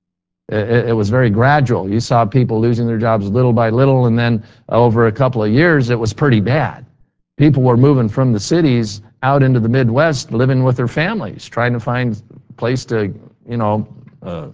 It, it was very gradual. You saw people losing their jobs little by little, and then over a couple of years, it was pretty bad. People were moving from the cities out into the Midwest, living with their families, trying to find a place to, you know, uh,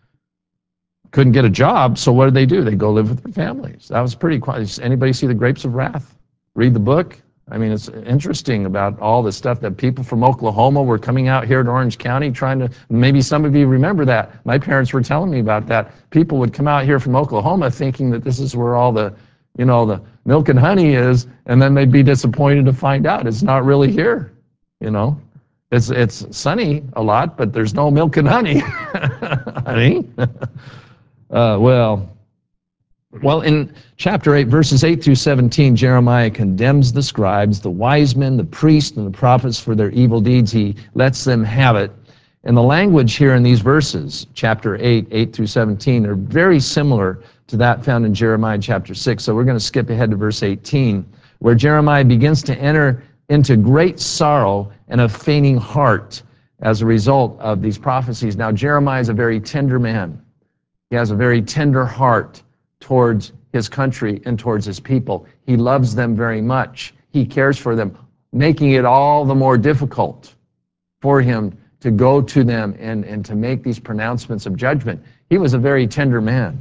couldn't get a job, so what did they do? They go live with their families. That was pretty quiet. Anybody see The Grapes of Wrath? Read the book. I mean, it's interesting about all the stuff that people from Oklahoma were coming out here to Orange County trying to, maybe some of you remember that. My parents were telling me about that. People would come out here from Oklahoma thinking that this is where all the, you know, the milk and honey is, and then they'd be disappointed to find out it's not really here, you know. It's, it's sunny a lot, but there's no milk and honey, honey. uh, well, well, in chapter eight, verses eight through seventeen, Jeremiah condemns the scribes, the wise men, the priests, and the prophets for their evil deeds. He lets them have it. And the language here in these verses, chapter eight, eight through seventeen, are very similar to that found in Jeremiah chapter six. So we're going to skip ahead to verse eighteen, where Jeremiah begins to enter into great sorrow and a fainting heart as a result of these prophecies. Now, Jeremiah is a very tender man. He has a very tender heart towards his country and towards his people. He loves them very much. He cares for them, making it all the more difficult for him to go to them and, and to make these pronouncements of judgment. He was a very tender man.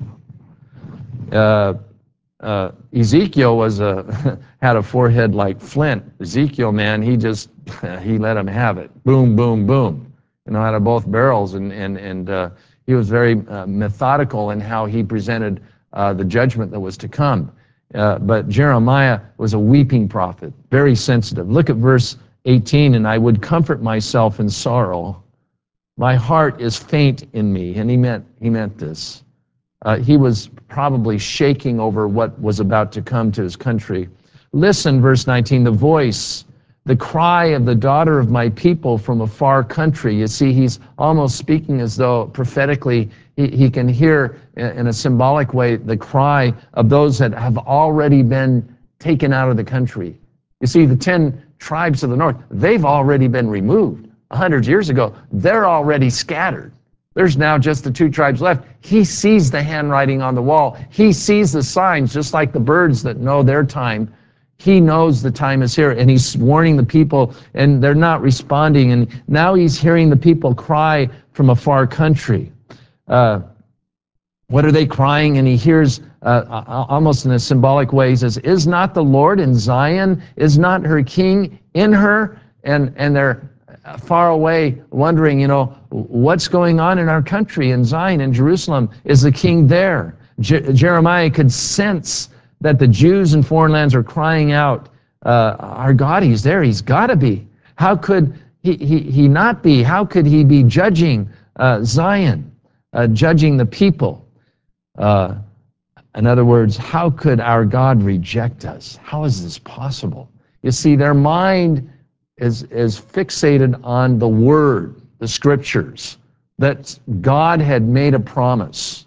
Uh, uh, Ezekiel was a, had a forehead like flint. Ezekiel, man, he just, he let him have it. Boom, boom, boom. You know, out of both barrels. And, and, and uh, he was very uh, methodical in how he presented uh, the judgment that was to come. Uh, but Jeremiah was a weeping prophet, very sensitive. Look at verse eighteen, and I would comfort myself in sorrow. My heart is faint in me. And he meant, he meant this. Uh, he was probably shaking over what was about to come to his country. Listen, verse nineteen, the voice, the cry of the daughter of my people from a far country. You see, he's almost speaking as though prophetically he, he can hear in a symbolic way the cry of those that have already been taken out of the country. You see, the ten tribes of the north, they've already been removed. A hundred years ago, they're already scattered. There's now just the two tribes left. He sees the handwriting on the wall. He sees the signs, just like the birds that know their time. He knows the time is here, and he's warning the people, and they're not responding. And now he's hearing the people cry from a far country. Uh, what are they crying? And he hears uh, almost in a symbolic way, he says, is not the Lord in Zion? Is not her king in her? And, and they're far away wondering, you know, what's going on in our country, in Zion, in Jerusalem? Is the king there? Je- Jeremiah could sense that the Jews in foreign lands are crying out, uh, our God, he's there, he's got to be. How could he, he, he not be? How could he be judging uh, Zion, uh, judging the people? Uh, in other words, how could our God reject us? How is this possible? You see, their mind is, is fixated on the Word, the Scriptures, that God had made a promise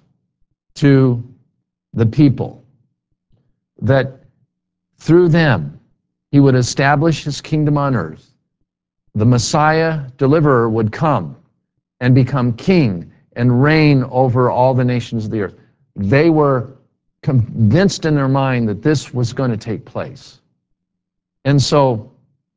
to the people, that through them he would establish his kingdom on earth. The Messiah, deliverer, would come and become king and reign over all the nations of the earth. They were convinced in their mind that this was going to take place. And so,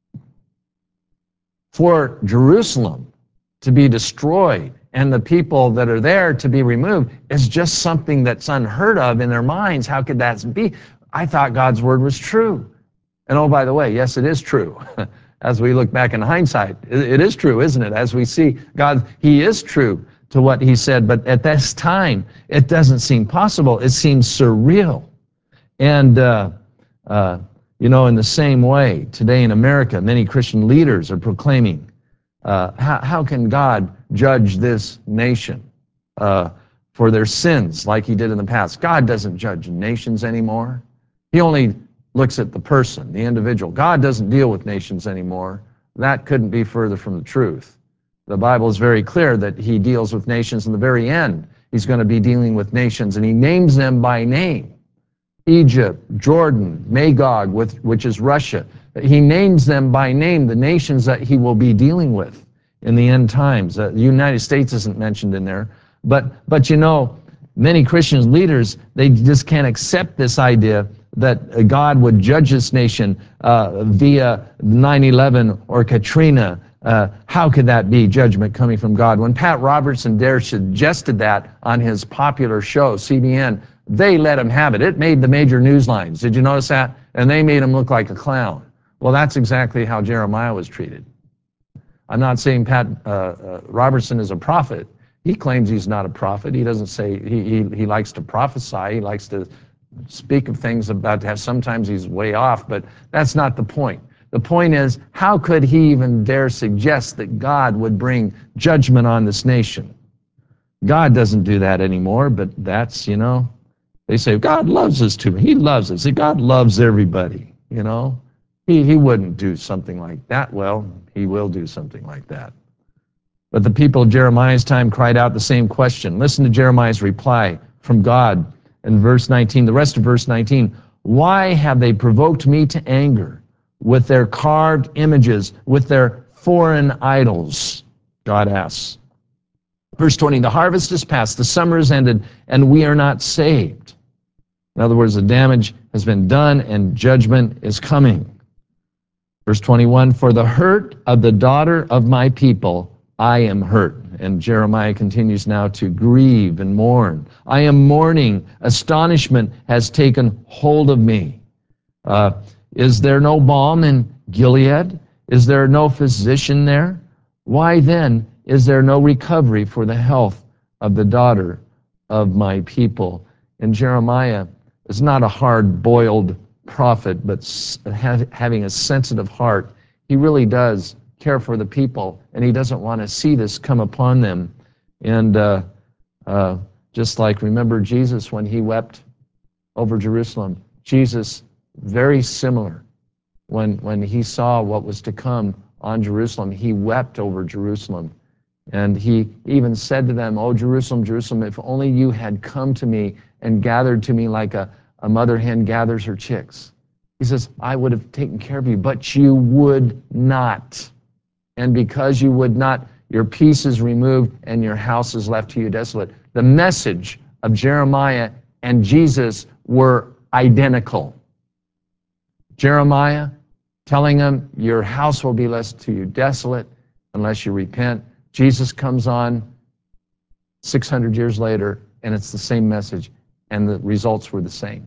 for Jerusalem to be destroyed and the people that are there to be removed is just something that's unheard of in their minds. How could that be? I thought God's word was true. And oh, by the way, yes, it is true. As we look back in hindsight, it is true, isn't it? As we see God, he is true to what he said. But at this time, it doesn't seem possible. It seems surreal. And, uh, uh, you know, in the same way, today in America, many Christian leaders are proclaiming, uh, how, how can God judge this nation uh, for their sins like he did in the past? God doesn't judge nations anymore. He only looks at the person, the individual. God doesn't deal with nations anymore. That couldn't be further from the truth. The Bible is very clear that he deals with nations in the very end. He's going to be dealing with nations, and he names them by name. Egypt, Jordan, Magog, with, which is Russia. He names them by name, the nations that he will be dealing with in the end times. Uh, the United States isn't mentioned in there. But, but you know, many Christian leaders, they just can't accept this idea that God would judge this nation uh, via nine eleven or Katrina. Uh, how could that be judgment coming from God? When Pat Robertson Dare suggested that on his popular show, C B N, they let him have it. It made the major news lines. Did you notice that? And they made him look like a clown. Well, that's exactly how Jeremiah was treated. I'm not saying Pat uh, uh, Robertson is a prophet. He claims he's not a prophet. He doesn't say, he, he, he likes to prophesy. He likes to speak of things about that. Sometimes he's way off, but that's not the point. The point is, how could he even dare suggest that God would bring judgment on this nation? God doesn't do that anymore, but that's, you know, they say, God loves us too. He loves us. God loves everybody, you know. He, he wouldn't do something like that. Well, he will do something like that. But the people of Jeremiah's time cried out the same question. Listen to Jeremiah's reply from God in verse nineteen, the rest of verse nineteen. Why have they provoked me to anger with their carved images, with their foreign idols? God asks. Verse twenty, the harvest is past, the summer is ended, and we are not saved. In other words, the damage has been done and judgment is coming. Verse twenty-one, for the hurt of the daughter of my people, I am hurt. And Jeremiah continues now to grieve and mourn. I am mourning. Astonishment has taken hold of me. Uh, is there no balm in Gilead? Is there no physician there? Why then is there no recovery for the health of the daughter of my people? And Jeremiah is not a hard-boiled prophet, but having a sensitive heart. He really does care for the people, and he doesn't want to see this come upon them. And uh, uh, just like, remember Jesus when he wept over Jerusalem? Jesus, very similar. When, when he saw what was to come on Jerusalem, he wept over Jerusalem. And he even said to them, oh, Jerusalem, Jerusalem, if only you had come to me and gathered to me like a, a mother hen gathers her chicks. He says, I would have taken care of you, but you would not. And because you would not, your peace is removed and your house is left to you desolate. The message of Jeremiah and Jesus were identical. Jeremiah telling them, your house will be left to you desolate unless you repent. Jesus comes on six hundred years later, and it's the same message, and the results were the same.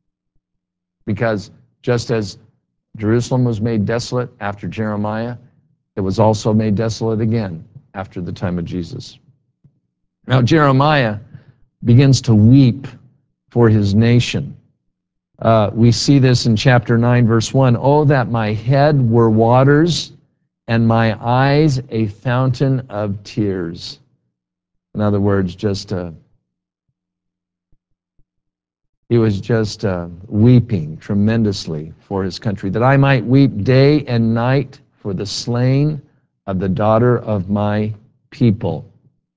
Because just as Jerusalem was made desolate after Jeremiah, it was also made desolate again after the time of Jesus. Now Jeremiah begins to weep for his nation. Uh, we see this in chapter nine, verse one. Oh, that my head were waters and my eyes a fountain of tears. In other words, just uh, he was just uh, weeping tremendously for his country, that I might weep day and night for the slain of the daughter of my people.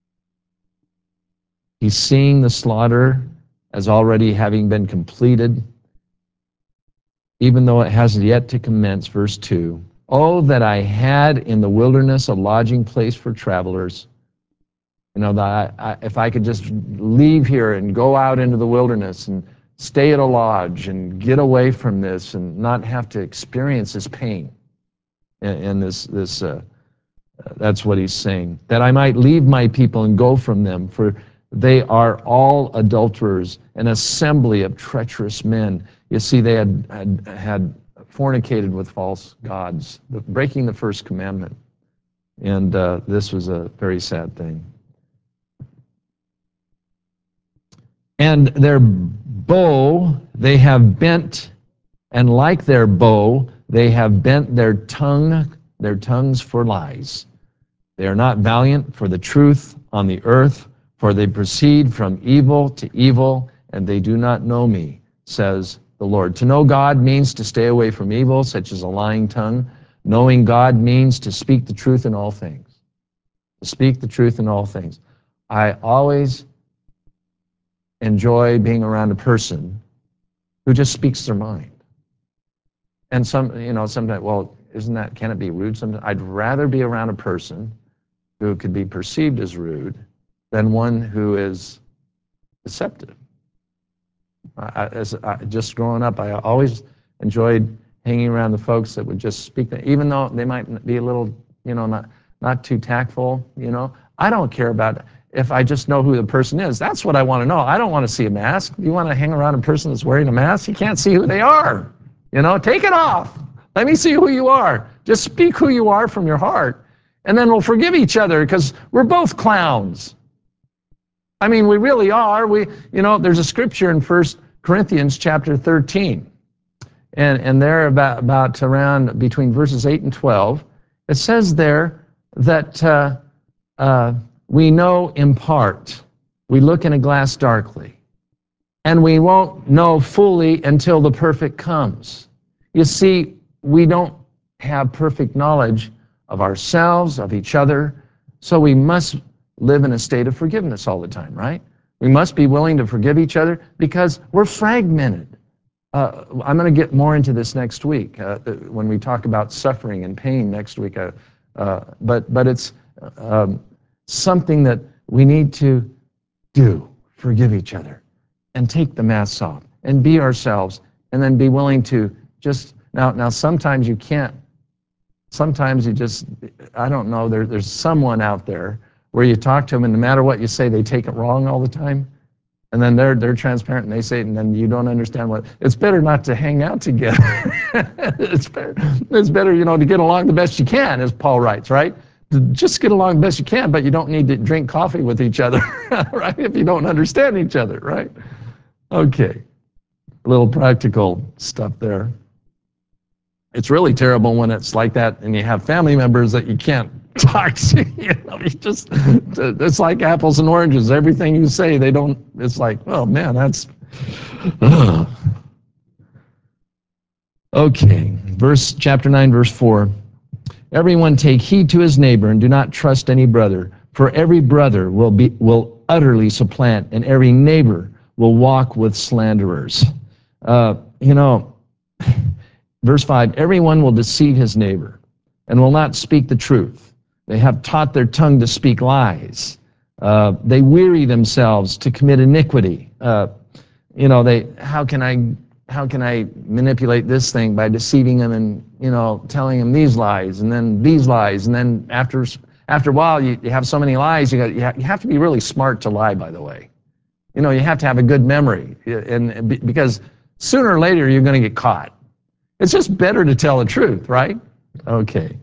He's seeing the slaughter as already having been completed, even though it hasn't yet to commence. Verse two, oh, that I had in the wilderness a lodging place for travelers. You know, that I, I, if I could just leave here and go out into the wilderness and stay at a lodge and get away from this and not have to experience this pain. And, and this, this uh, that's what he's saying. That I might leave my people and go from them, for they are all adulterers, an assembly of treacherous men. You see, they had, had, had fornicated with false gods, breaking the first commandment. And uh, this was a very sad thing. And their bow they have bent, and like their bow, they have bent their tongue, their tongues for lies. They are not valiant for the truth on the earth, for they proceed from evil to evil, and they do not know me, says the Lord. To know God means to stay away from evil, such as a lying tongue. Knowing God means to speak the truth in all things. To speak the truth in all things. I always enjoy being around a person who just speaks their mind. And some, you know, sometimes, well, isn't that, can it be rude sometimes? I'd rather be around a person who could be perceived as rude than one who is deceptive. I, as I, just growing up, I always enjoyed hanging around the folks that would just speak, even though they might be a little, you know, not, not too tactful, you know. I don't care about if I just know who the person is. That's what I want to know. I don't want to see a mask. You want to hang around a person that's wearing a mask? You can't see who they are. You know, take it off. Let me see who you are. Just speak who you are from your heart. And then we'll forgive each other because we're both clowns. I mean, we really are. We, you know, there's a scripture in First Corinthians chapter thirteen. And, and there about, about around between verses eight and twelve, it says there that uh, uh, we know in part, we look in a glass darkly, and we won't know fully until the perfect comes. You see, we don't have perfect knowledge of ourselves, of each other, so we must live in a state of forgiveness all the time, right? We must be willing to forgive each other because we're fragmented. Uh, I'm going to get more into this next week uh, when we talk about suffering and pain next week. Uh, uh, but but it's um, something that we need to do, forgive each other, and take the masks off, and be ourselves, and then be willing to just, now, now sometimes you can't, sometimes you just, I don't know, there, there's someone out there where you talk to them, and no matter what you say, they take it wrong all the time. And then they're they're transparent and they say it, and then you don't understand what. It's better not to hang out together. it's better, it's better, you know, to get along the best you can, as Paul writes, right? To just get along the best you can, but you don't need to drink coffee with each other, right? If you don't understand each other, right? Okay, a little practical stuff there. It's really terrible when it's like that and you have family members that you can't talk to. You know, you just, it's like apples and oranges. Everything you say, they don't, it's like, oh man, that's, ugh. Okay, verse, chapter nine, verse four. Everyone take heed to his neighbor and do not trust any brother, for every brother will be, will utterly supplant, and every neighbor will walk with slanderers. Uh, you know, verse five, everyone will deceive his neighbor and will not speak the truth. They have taught their tongue to speak lies. Uh, they weary themselves to commit iniquity. Uh, you know, they, how can I, how can I manipulate this thing by deceiving them and, you know, telling them these lies and then these lies. And then after, after a while, you, you have so many lies, you, got, you, have, you have to be really smart to lie, by the way. You know, you have to have a good memory, and because sooner or later you're going to get caught. It's just better to tell the truth, right? Okay.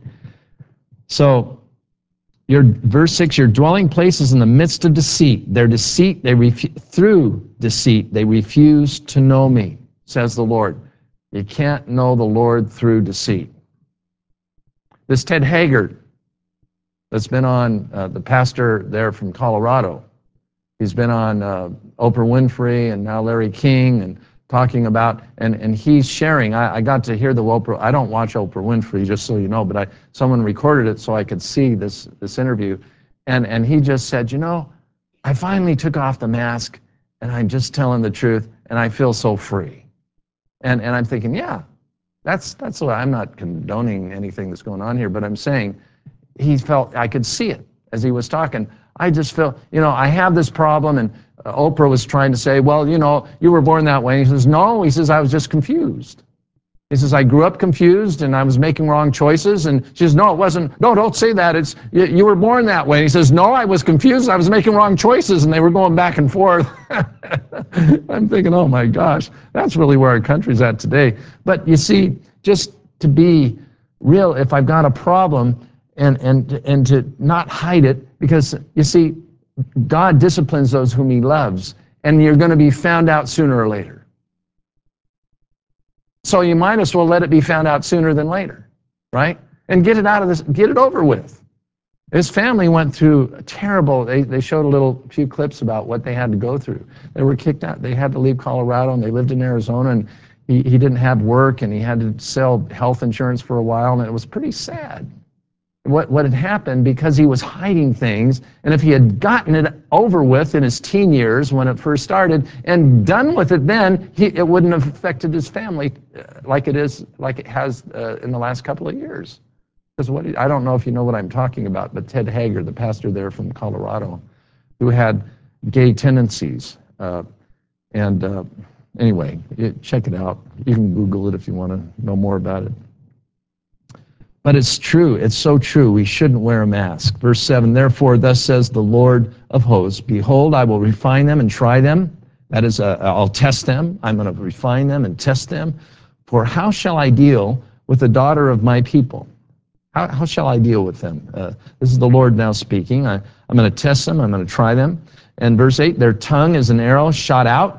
So, your verse six, your dwelling place is in the midst of deceit. Their deceit, they refu- through deceit, they refuse to know me, says the Lord. You can't know the Lord through deceit. This Ted Haggard that's been on, uh, the pastor there from Colorado, he's been on uh, Oprah Winfrey and now Larry King, and talking about, and, and he's sharing. I, I got to hear the Oprah, I don't watch Oprah Winfrey, just so you know, but I, someone recorded it so I could see this, this interview. And, and he just said, you know, I finally took off the mask and I'm just telling the truth and I feel so free. And, and I'm thinking, yeah, that's, that's what, I'm not condoning anything that's going on here, but I'm saying he felt, I could see it as he was talking. I just feel, you know, I have this problem, and uh, Oprah was trying to say, well, you know, you were born that way. And he says, no, he says, I was just confused. He says, I grew up confused and I was making wrong choices. And she says, no, it wasn't, no, don't say that. It's, you, you were born that way. And he says, no, I was confused. I was making wrong choices, and they were going back and forth. I'm thinking, oh my gosh, that's really where our country's at today. But you see, just to be real, if I've got a problem, and, and, and to not hide it, because you see, God disciplines those whom he loves, and you're going to be found out sooner or later. So you might as well let it be found out sooner than later, right? And get it out of this, get it over with. His family went through a terrible, they, they showed a little few clips about what they had to go through. They were kicked out, they had to leave Colorado, and they lived in Arizona, and he, he didn't have work, and he had to sell health insurance for a while, and it was pretty sad. What, what had happened, because he was hiding things, and if he had gotten it over with in his teen years when it first started and done with it then, he, it wouldn't have affected his family like it is, like it has uh, in the last couple of years. Because what he, I don't know if you know what I'm talking about, but Ted Haggard, the pastor there from Colorado, who had gay tendencies, uh, and uh, anyway, it, check it out. You can Google it if you want to know more about it. But it's true. It's so true. We shouldn't wear a mask. Verse seven, therefore, thus says the Lord of hosts, behold, I will refine them and try them. That is, uh, I'll test them. I'm going to refine them and test them. For how shall I deal with the daughter of my people? How, how shall I deal with them? Uh, this is the Lord now speaking. I, I'm going to test them. I'm going to try them. And verse eight, their tongue is an arrow shot out,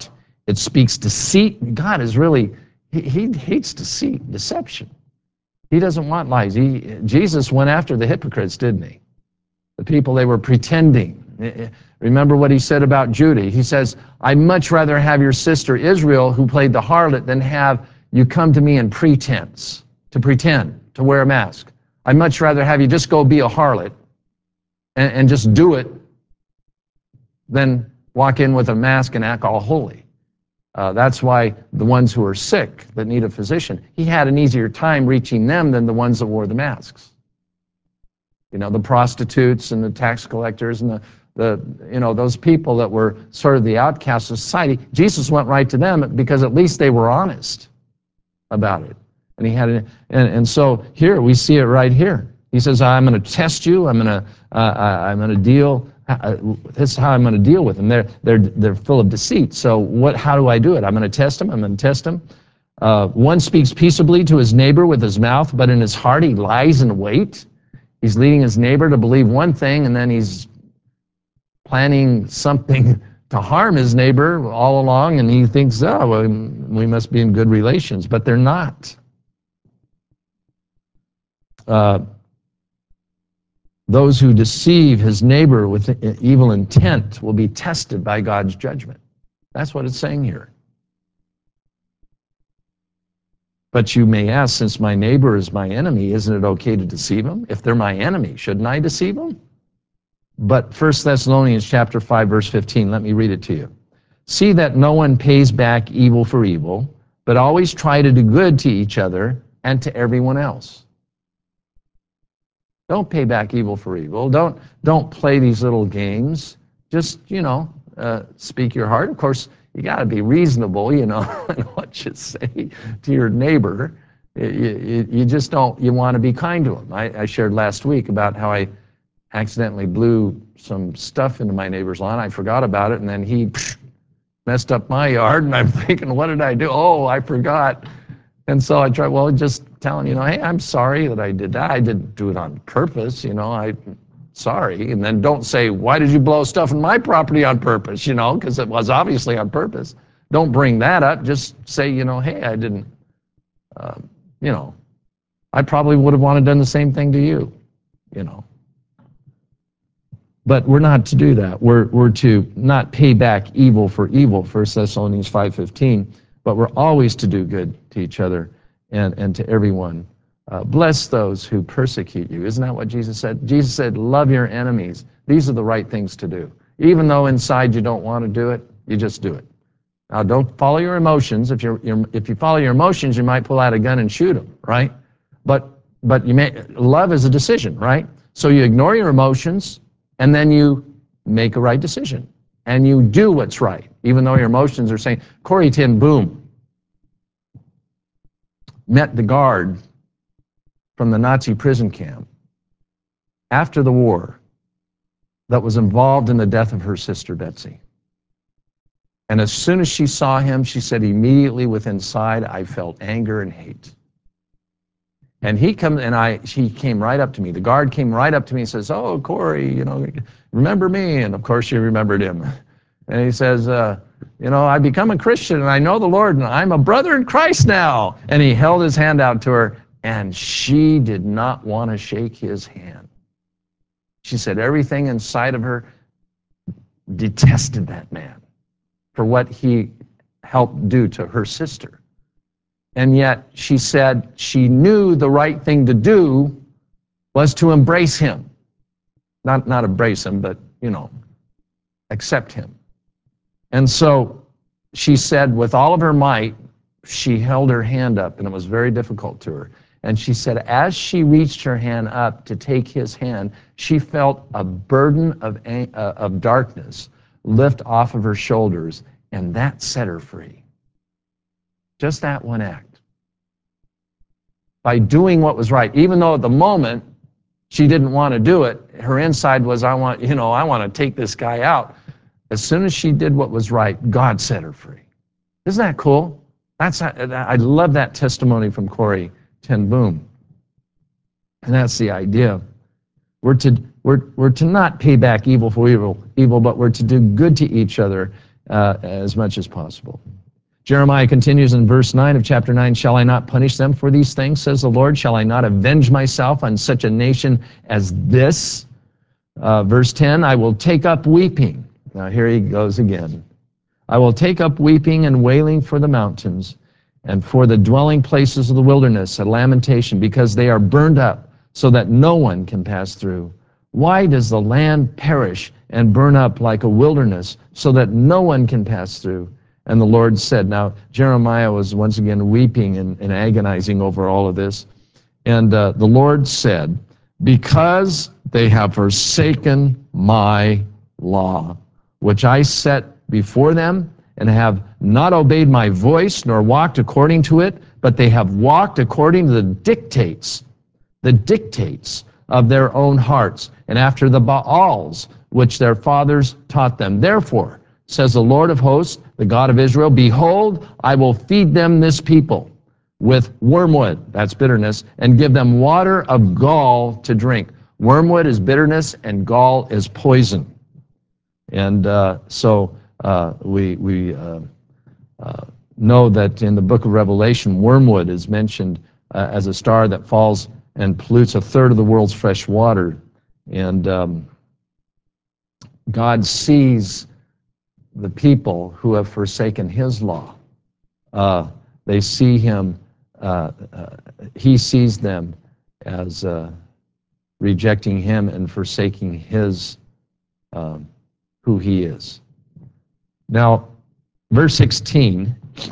It speaks deceit. God is really, he, he hates deceit, deception. He doesn't want lies. He, Jesus went after the hypocrites, didn't he? The people, they were pretending. Remember what he said about Judah. He says, I'd much rather have your sister Israel, who played the harlot, than have you come to me in pretense, to pretend, to wear a mask. I'd much rather have you just go be a harlot and, and just do it than walk in with a mask and act all holy. Uh, that's why the ones who are sick, that need a physician, he had an easier time reaching them than the ones that wore the masks. You know, the prostitutes and the tax collectors and the, the, you know, those people that were sort of the outcasts of society. Jesus went right to them because at least they were honest about it. And he had, a, and, and so here we see it right here. He says, I'm going to test you. I'm going to, uh, I'm going to deal. Uh, this is how I'm going to deal with them. They're, they're, they're full of deceit. So what, how do I do it? I'm going to test them. I'm going to test them. Uh, one speaks peaceably to his neighbor with his mouth, but in his heart he lies in wait. He's leading his neighbor to believe one thing, and then he's planning something to harm his neighbor all along, and he thinks, oh, well, we must be in good relations, but they're not. Uh, those who deceive his neighbor with evil intent will be tested by God's judgment. That's what it's saying here. But you may ask, since my neighbor is my enemy, isn't it okay to deceive him? If they're my enemy, shouldn't I deceive them? But First Thessalonians chapter five, verse fifteen, let me read it to you. See that no one pays back evil for evil, but always try to do good to each other and to everyone else. Don't pay back evil for evil. Don't, don't play these little games. Just, you know, uh, speak your heart. Of course, you got to be reasonable, you know, in what you say to your neighbor. You, you, you just don't, you want to be kind to him. I, I shared last week about how I accidentally blew some stuff into my neighbor's lawn. I forgot about it, and then he psh, messed up my yard, and I'm thinking, what did I do? Oh, I forgot. And so I tried, well, just telling, you know, hey, I'm sorry that I did that. I didn't do it on purpose, you know, I'm sorry. And then don't say, why did you blow stuff in my property on purpose, you know, because it was obviously on purpose. Don't bring that up. Just say, you know, hey, I didn't, uh, you know, I probably would have wanted to done the same thing to you, you know. But we're not to do that. We're, we're to not pay back evil for evil, First Thessalonians five fifteen, but we're always to do good to each other and, and to everyone. Uh, bless those who persecute you. Isn't that what Jesus said? Jesus said, love your enemies. These are the right things to do. Even though inside you don't want to do it, you just do it. Now, don't follow your emotions. If, you're, you're, if you follow your emotions, you might pull out a gun and shoot them, right? But, but you may, love is a decision, right? So you ignore your emotions, and then you make a right decision. And you do what's right, even though your emotions are saying, Corrie ten Boom met the guard from the Nazi prison camp after the war that was involved in the death of her sister, Betsy. And as soon as she saw him, she said, immediately within inside, I felt anger and hate. And he comes, and I, she came right up to me. The guard came right up to me and says, oh, Corrie, you know, remember me? And of course she remembered him. And he says, uh, you know, I become a Christian and I know the Lord and I'm a brother in Christ now. And he held his hand out to her and she did not want to shake his hand. She said everything inside of her detested that man for what he helped do to her sister. And yet she said she knew the right thing to do was to embrace him. Not, not embrace him, but, you know, accept him. And so she said with all of her might, she held her hand up, and it was very difficult to her. And she said as she reached her hand up to take his hand, she felt a burden of, uh, of darkness lift off of her shoulders, and that set her free. Just that one act. By doing what was right, even though at the moment she didn't want to do it, her inside was, I want, you know, I want to take this guy out. As soon as she did what was right, God set her free. Isn't that cool? That's, I love that testimony from Corrie ten Boom. And that's the idea. We're to, we're, we're to not pay back evil for evil, evil, but we're to do good to each other uh, as much as possible. Jeremiah continues in verse nine of chapter nine, shall I not punish them for these things, says the Lord? Shall I not avenge myself on such a nation as this? Uh, verse ten, I will take up weeping. Now here he goes again. I will take up weeping and wailing for the mountains and for the dwelling places of the wilderness, a lamentation, because they are burned up so that no one can pass through. Why does the land perish and burn up like a wilderness so that no one can pass through? And the Lord said, now Jeremiah was once again weeping and, and agonizing over all of this. And uh, the Lord said, because they have forsaken my law, which I set before them, and have not obeyed my voice, nor walked according to it, but they have walked according to the dictates, the dictates of their own hearts, and after the Baals, which their fathers taught them. Therefore, says the Lord of hosts, the God of Israel, behold, I will feed them, this people, with wormwood, that's bitterness, and give them water of gall to drink. Wormwood is bitterness, and gall is poison. And uh, so uh, we, we uh, uh, know that in the book of Revelation, wormwood is mentioned uh, as a star that falls and pollutes a third of the world's fresh water. And um, God sees the people who have forsaken his law. Uh, they see him, uh, uh, he sees them as uh, rejecting him and forsaking his, um, who he is. Now, verse sixteen,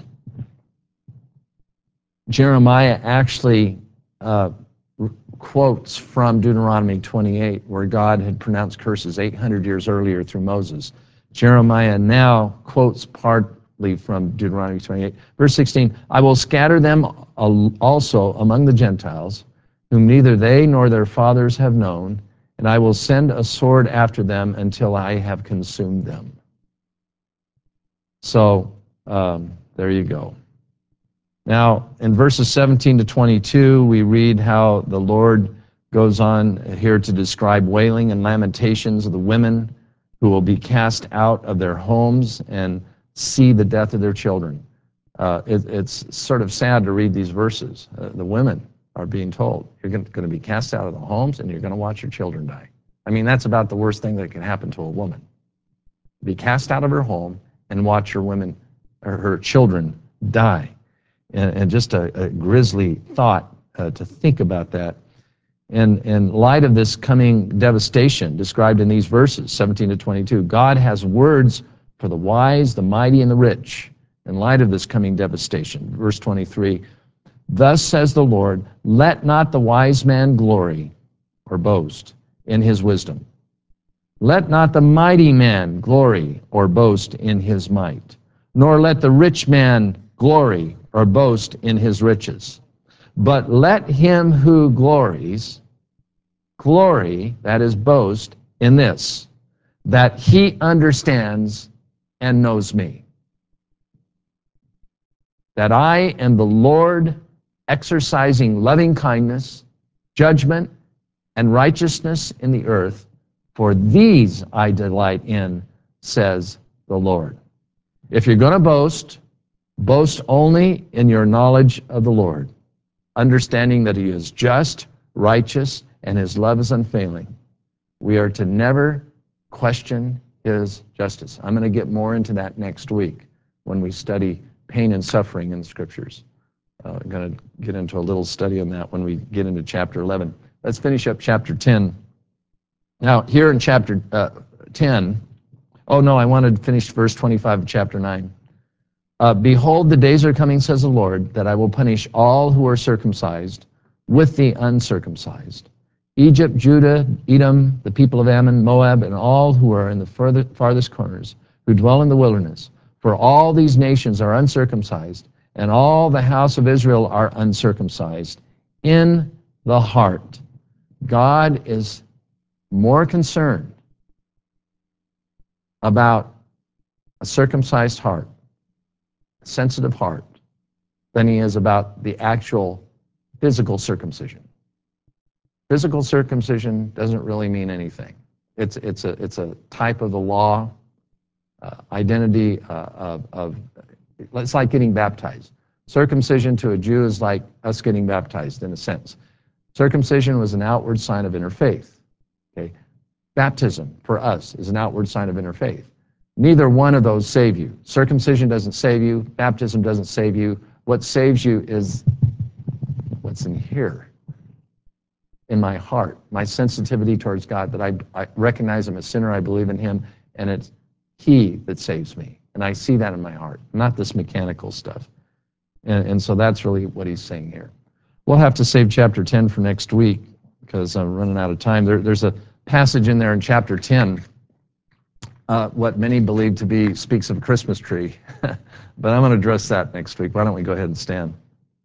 Jeremiah actually uh, quotes from Deuteronomy twenty-eight, where God had pronounced curses eight hundred years earlier through Moses. Jeremiah now quotes partly from Deuteronomy twenty-eight. Verse sixteen, I will scatter them also among the Gentiles, whom neither they nor their fathers have known, and I will send a sword after them until I have consumed them. So, um, there you go. Now, in verses seventeen to twenty-two, we read how the Lord goes on here to describe wailing and lamentations of the women who will be cast out of their homes and see the death of their children. Uh, it, it's sort of sad to read these verses. Uh, the women are being told, you're going to be cast out of the homes and you're going to watch your children die. I mean, that's about the worst thing that can happen to a woman. Be cast out of her home and watch her women or her children die. And, and just a, a grisly thought uh, to think about that. And in light of this coming devastation described in these verses, seventeen to twenty-two, God has words for the wise, the mighty, and the rich in light of this coming devastation. Verse twenty-three, thus says the Lord, let not the wise man glory or boast in his wisdom. Let not the mighty man glory or boast in his might, nor let the rich man glory or boast in his riches. But let him who glories, glory, that is boast, in this, that he understands and knows me. That I am the Lord, exercising loving kindness, judgment, and righteousness in the earth, for these I delight in, says the Lord. If you're going to boast, boast only in your knowledge of the Lord, understanding that he is just, righteous, and his love is unfailing. We are to never question his justice. I'm going to get more into that next week when we study pain and suffering in the scriptures. Uh, I'm going to get into a little study on that when we get into chapter eleven. Let's finish up chapter ten. Now, here in chapter uh, ten, oh no, I wanted to finish verse twenty-five of chapter nine. Uh, Behold, the days are coming, says the Lord, that I will punish all who are circumcised with the uncircumcised. Egypt, Judah, Edom, the people of Ammon, Moab, and all who are in the further, farthest corners, who dwell in the wilderness. For all these nations are uncircumcised, and all the house of Israel are uncircumcised in the heart. God is more concerned about a circumcised heart, a sensitive heart, than he is about the actual physical circumcision. Physical circumcision doesn't really mean anything. It's, it's, a, it's a type of the law. uh, identity uh, of, of, it's like getting baptized. Circumcision to a Jew is like us getting baptized in a sense. Circumcision was an outward sign of inner faith. Okay? Baptism for us is an outward sign of inner faith. Neither one of those save you. Circumcision doesn't save you. Baptism doesn't save you. What saves you is what's in here, in my heart, my sensitivity towards God, that I, I recognize I'm a sinner, I believe in him, and it's he that saves me. And I see that in my heart, not this mechanical stuff. And, and so that's really what he's saying here. We'll have to save chapter ten for next week because I'm running out of time. There, there's a passage in there in chapter ten, uh, what many believe to be speaks of a Christmas tree. But I'm going to address that next week. Why don't we go ahead and stand?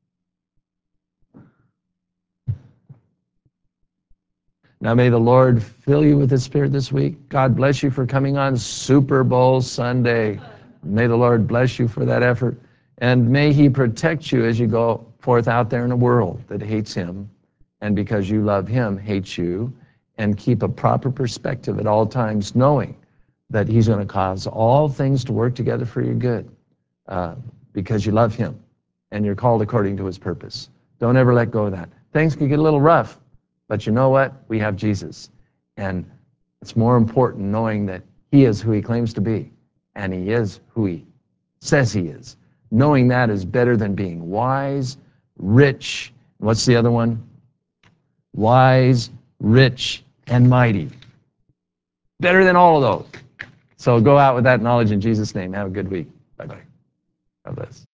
Now may the Lord fill you with his Spirit this week. God bless you for coming on Super Bowl Sunday. May the Lord bless you for that effort. And may he protect you as you go forth out there in a world that hates him, and because you love him, hates you, and keep a proper perspective at all times, knowing that he's going to cause all things to work together for your good uh, because you love him and you're called according to his purpose. Don't ever let go of that. Things can get a little rough, but you know what? We have Jesus. And it's more important knowing that he is who he claims to be, and he is who he says he is. Knowing that is better than being wise, rich. What's the other one? Wise, rich, and mighty. Better than all of those. So go out with that knowledge in Jesus' name. Have a good week. Bye-bye. God bless.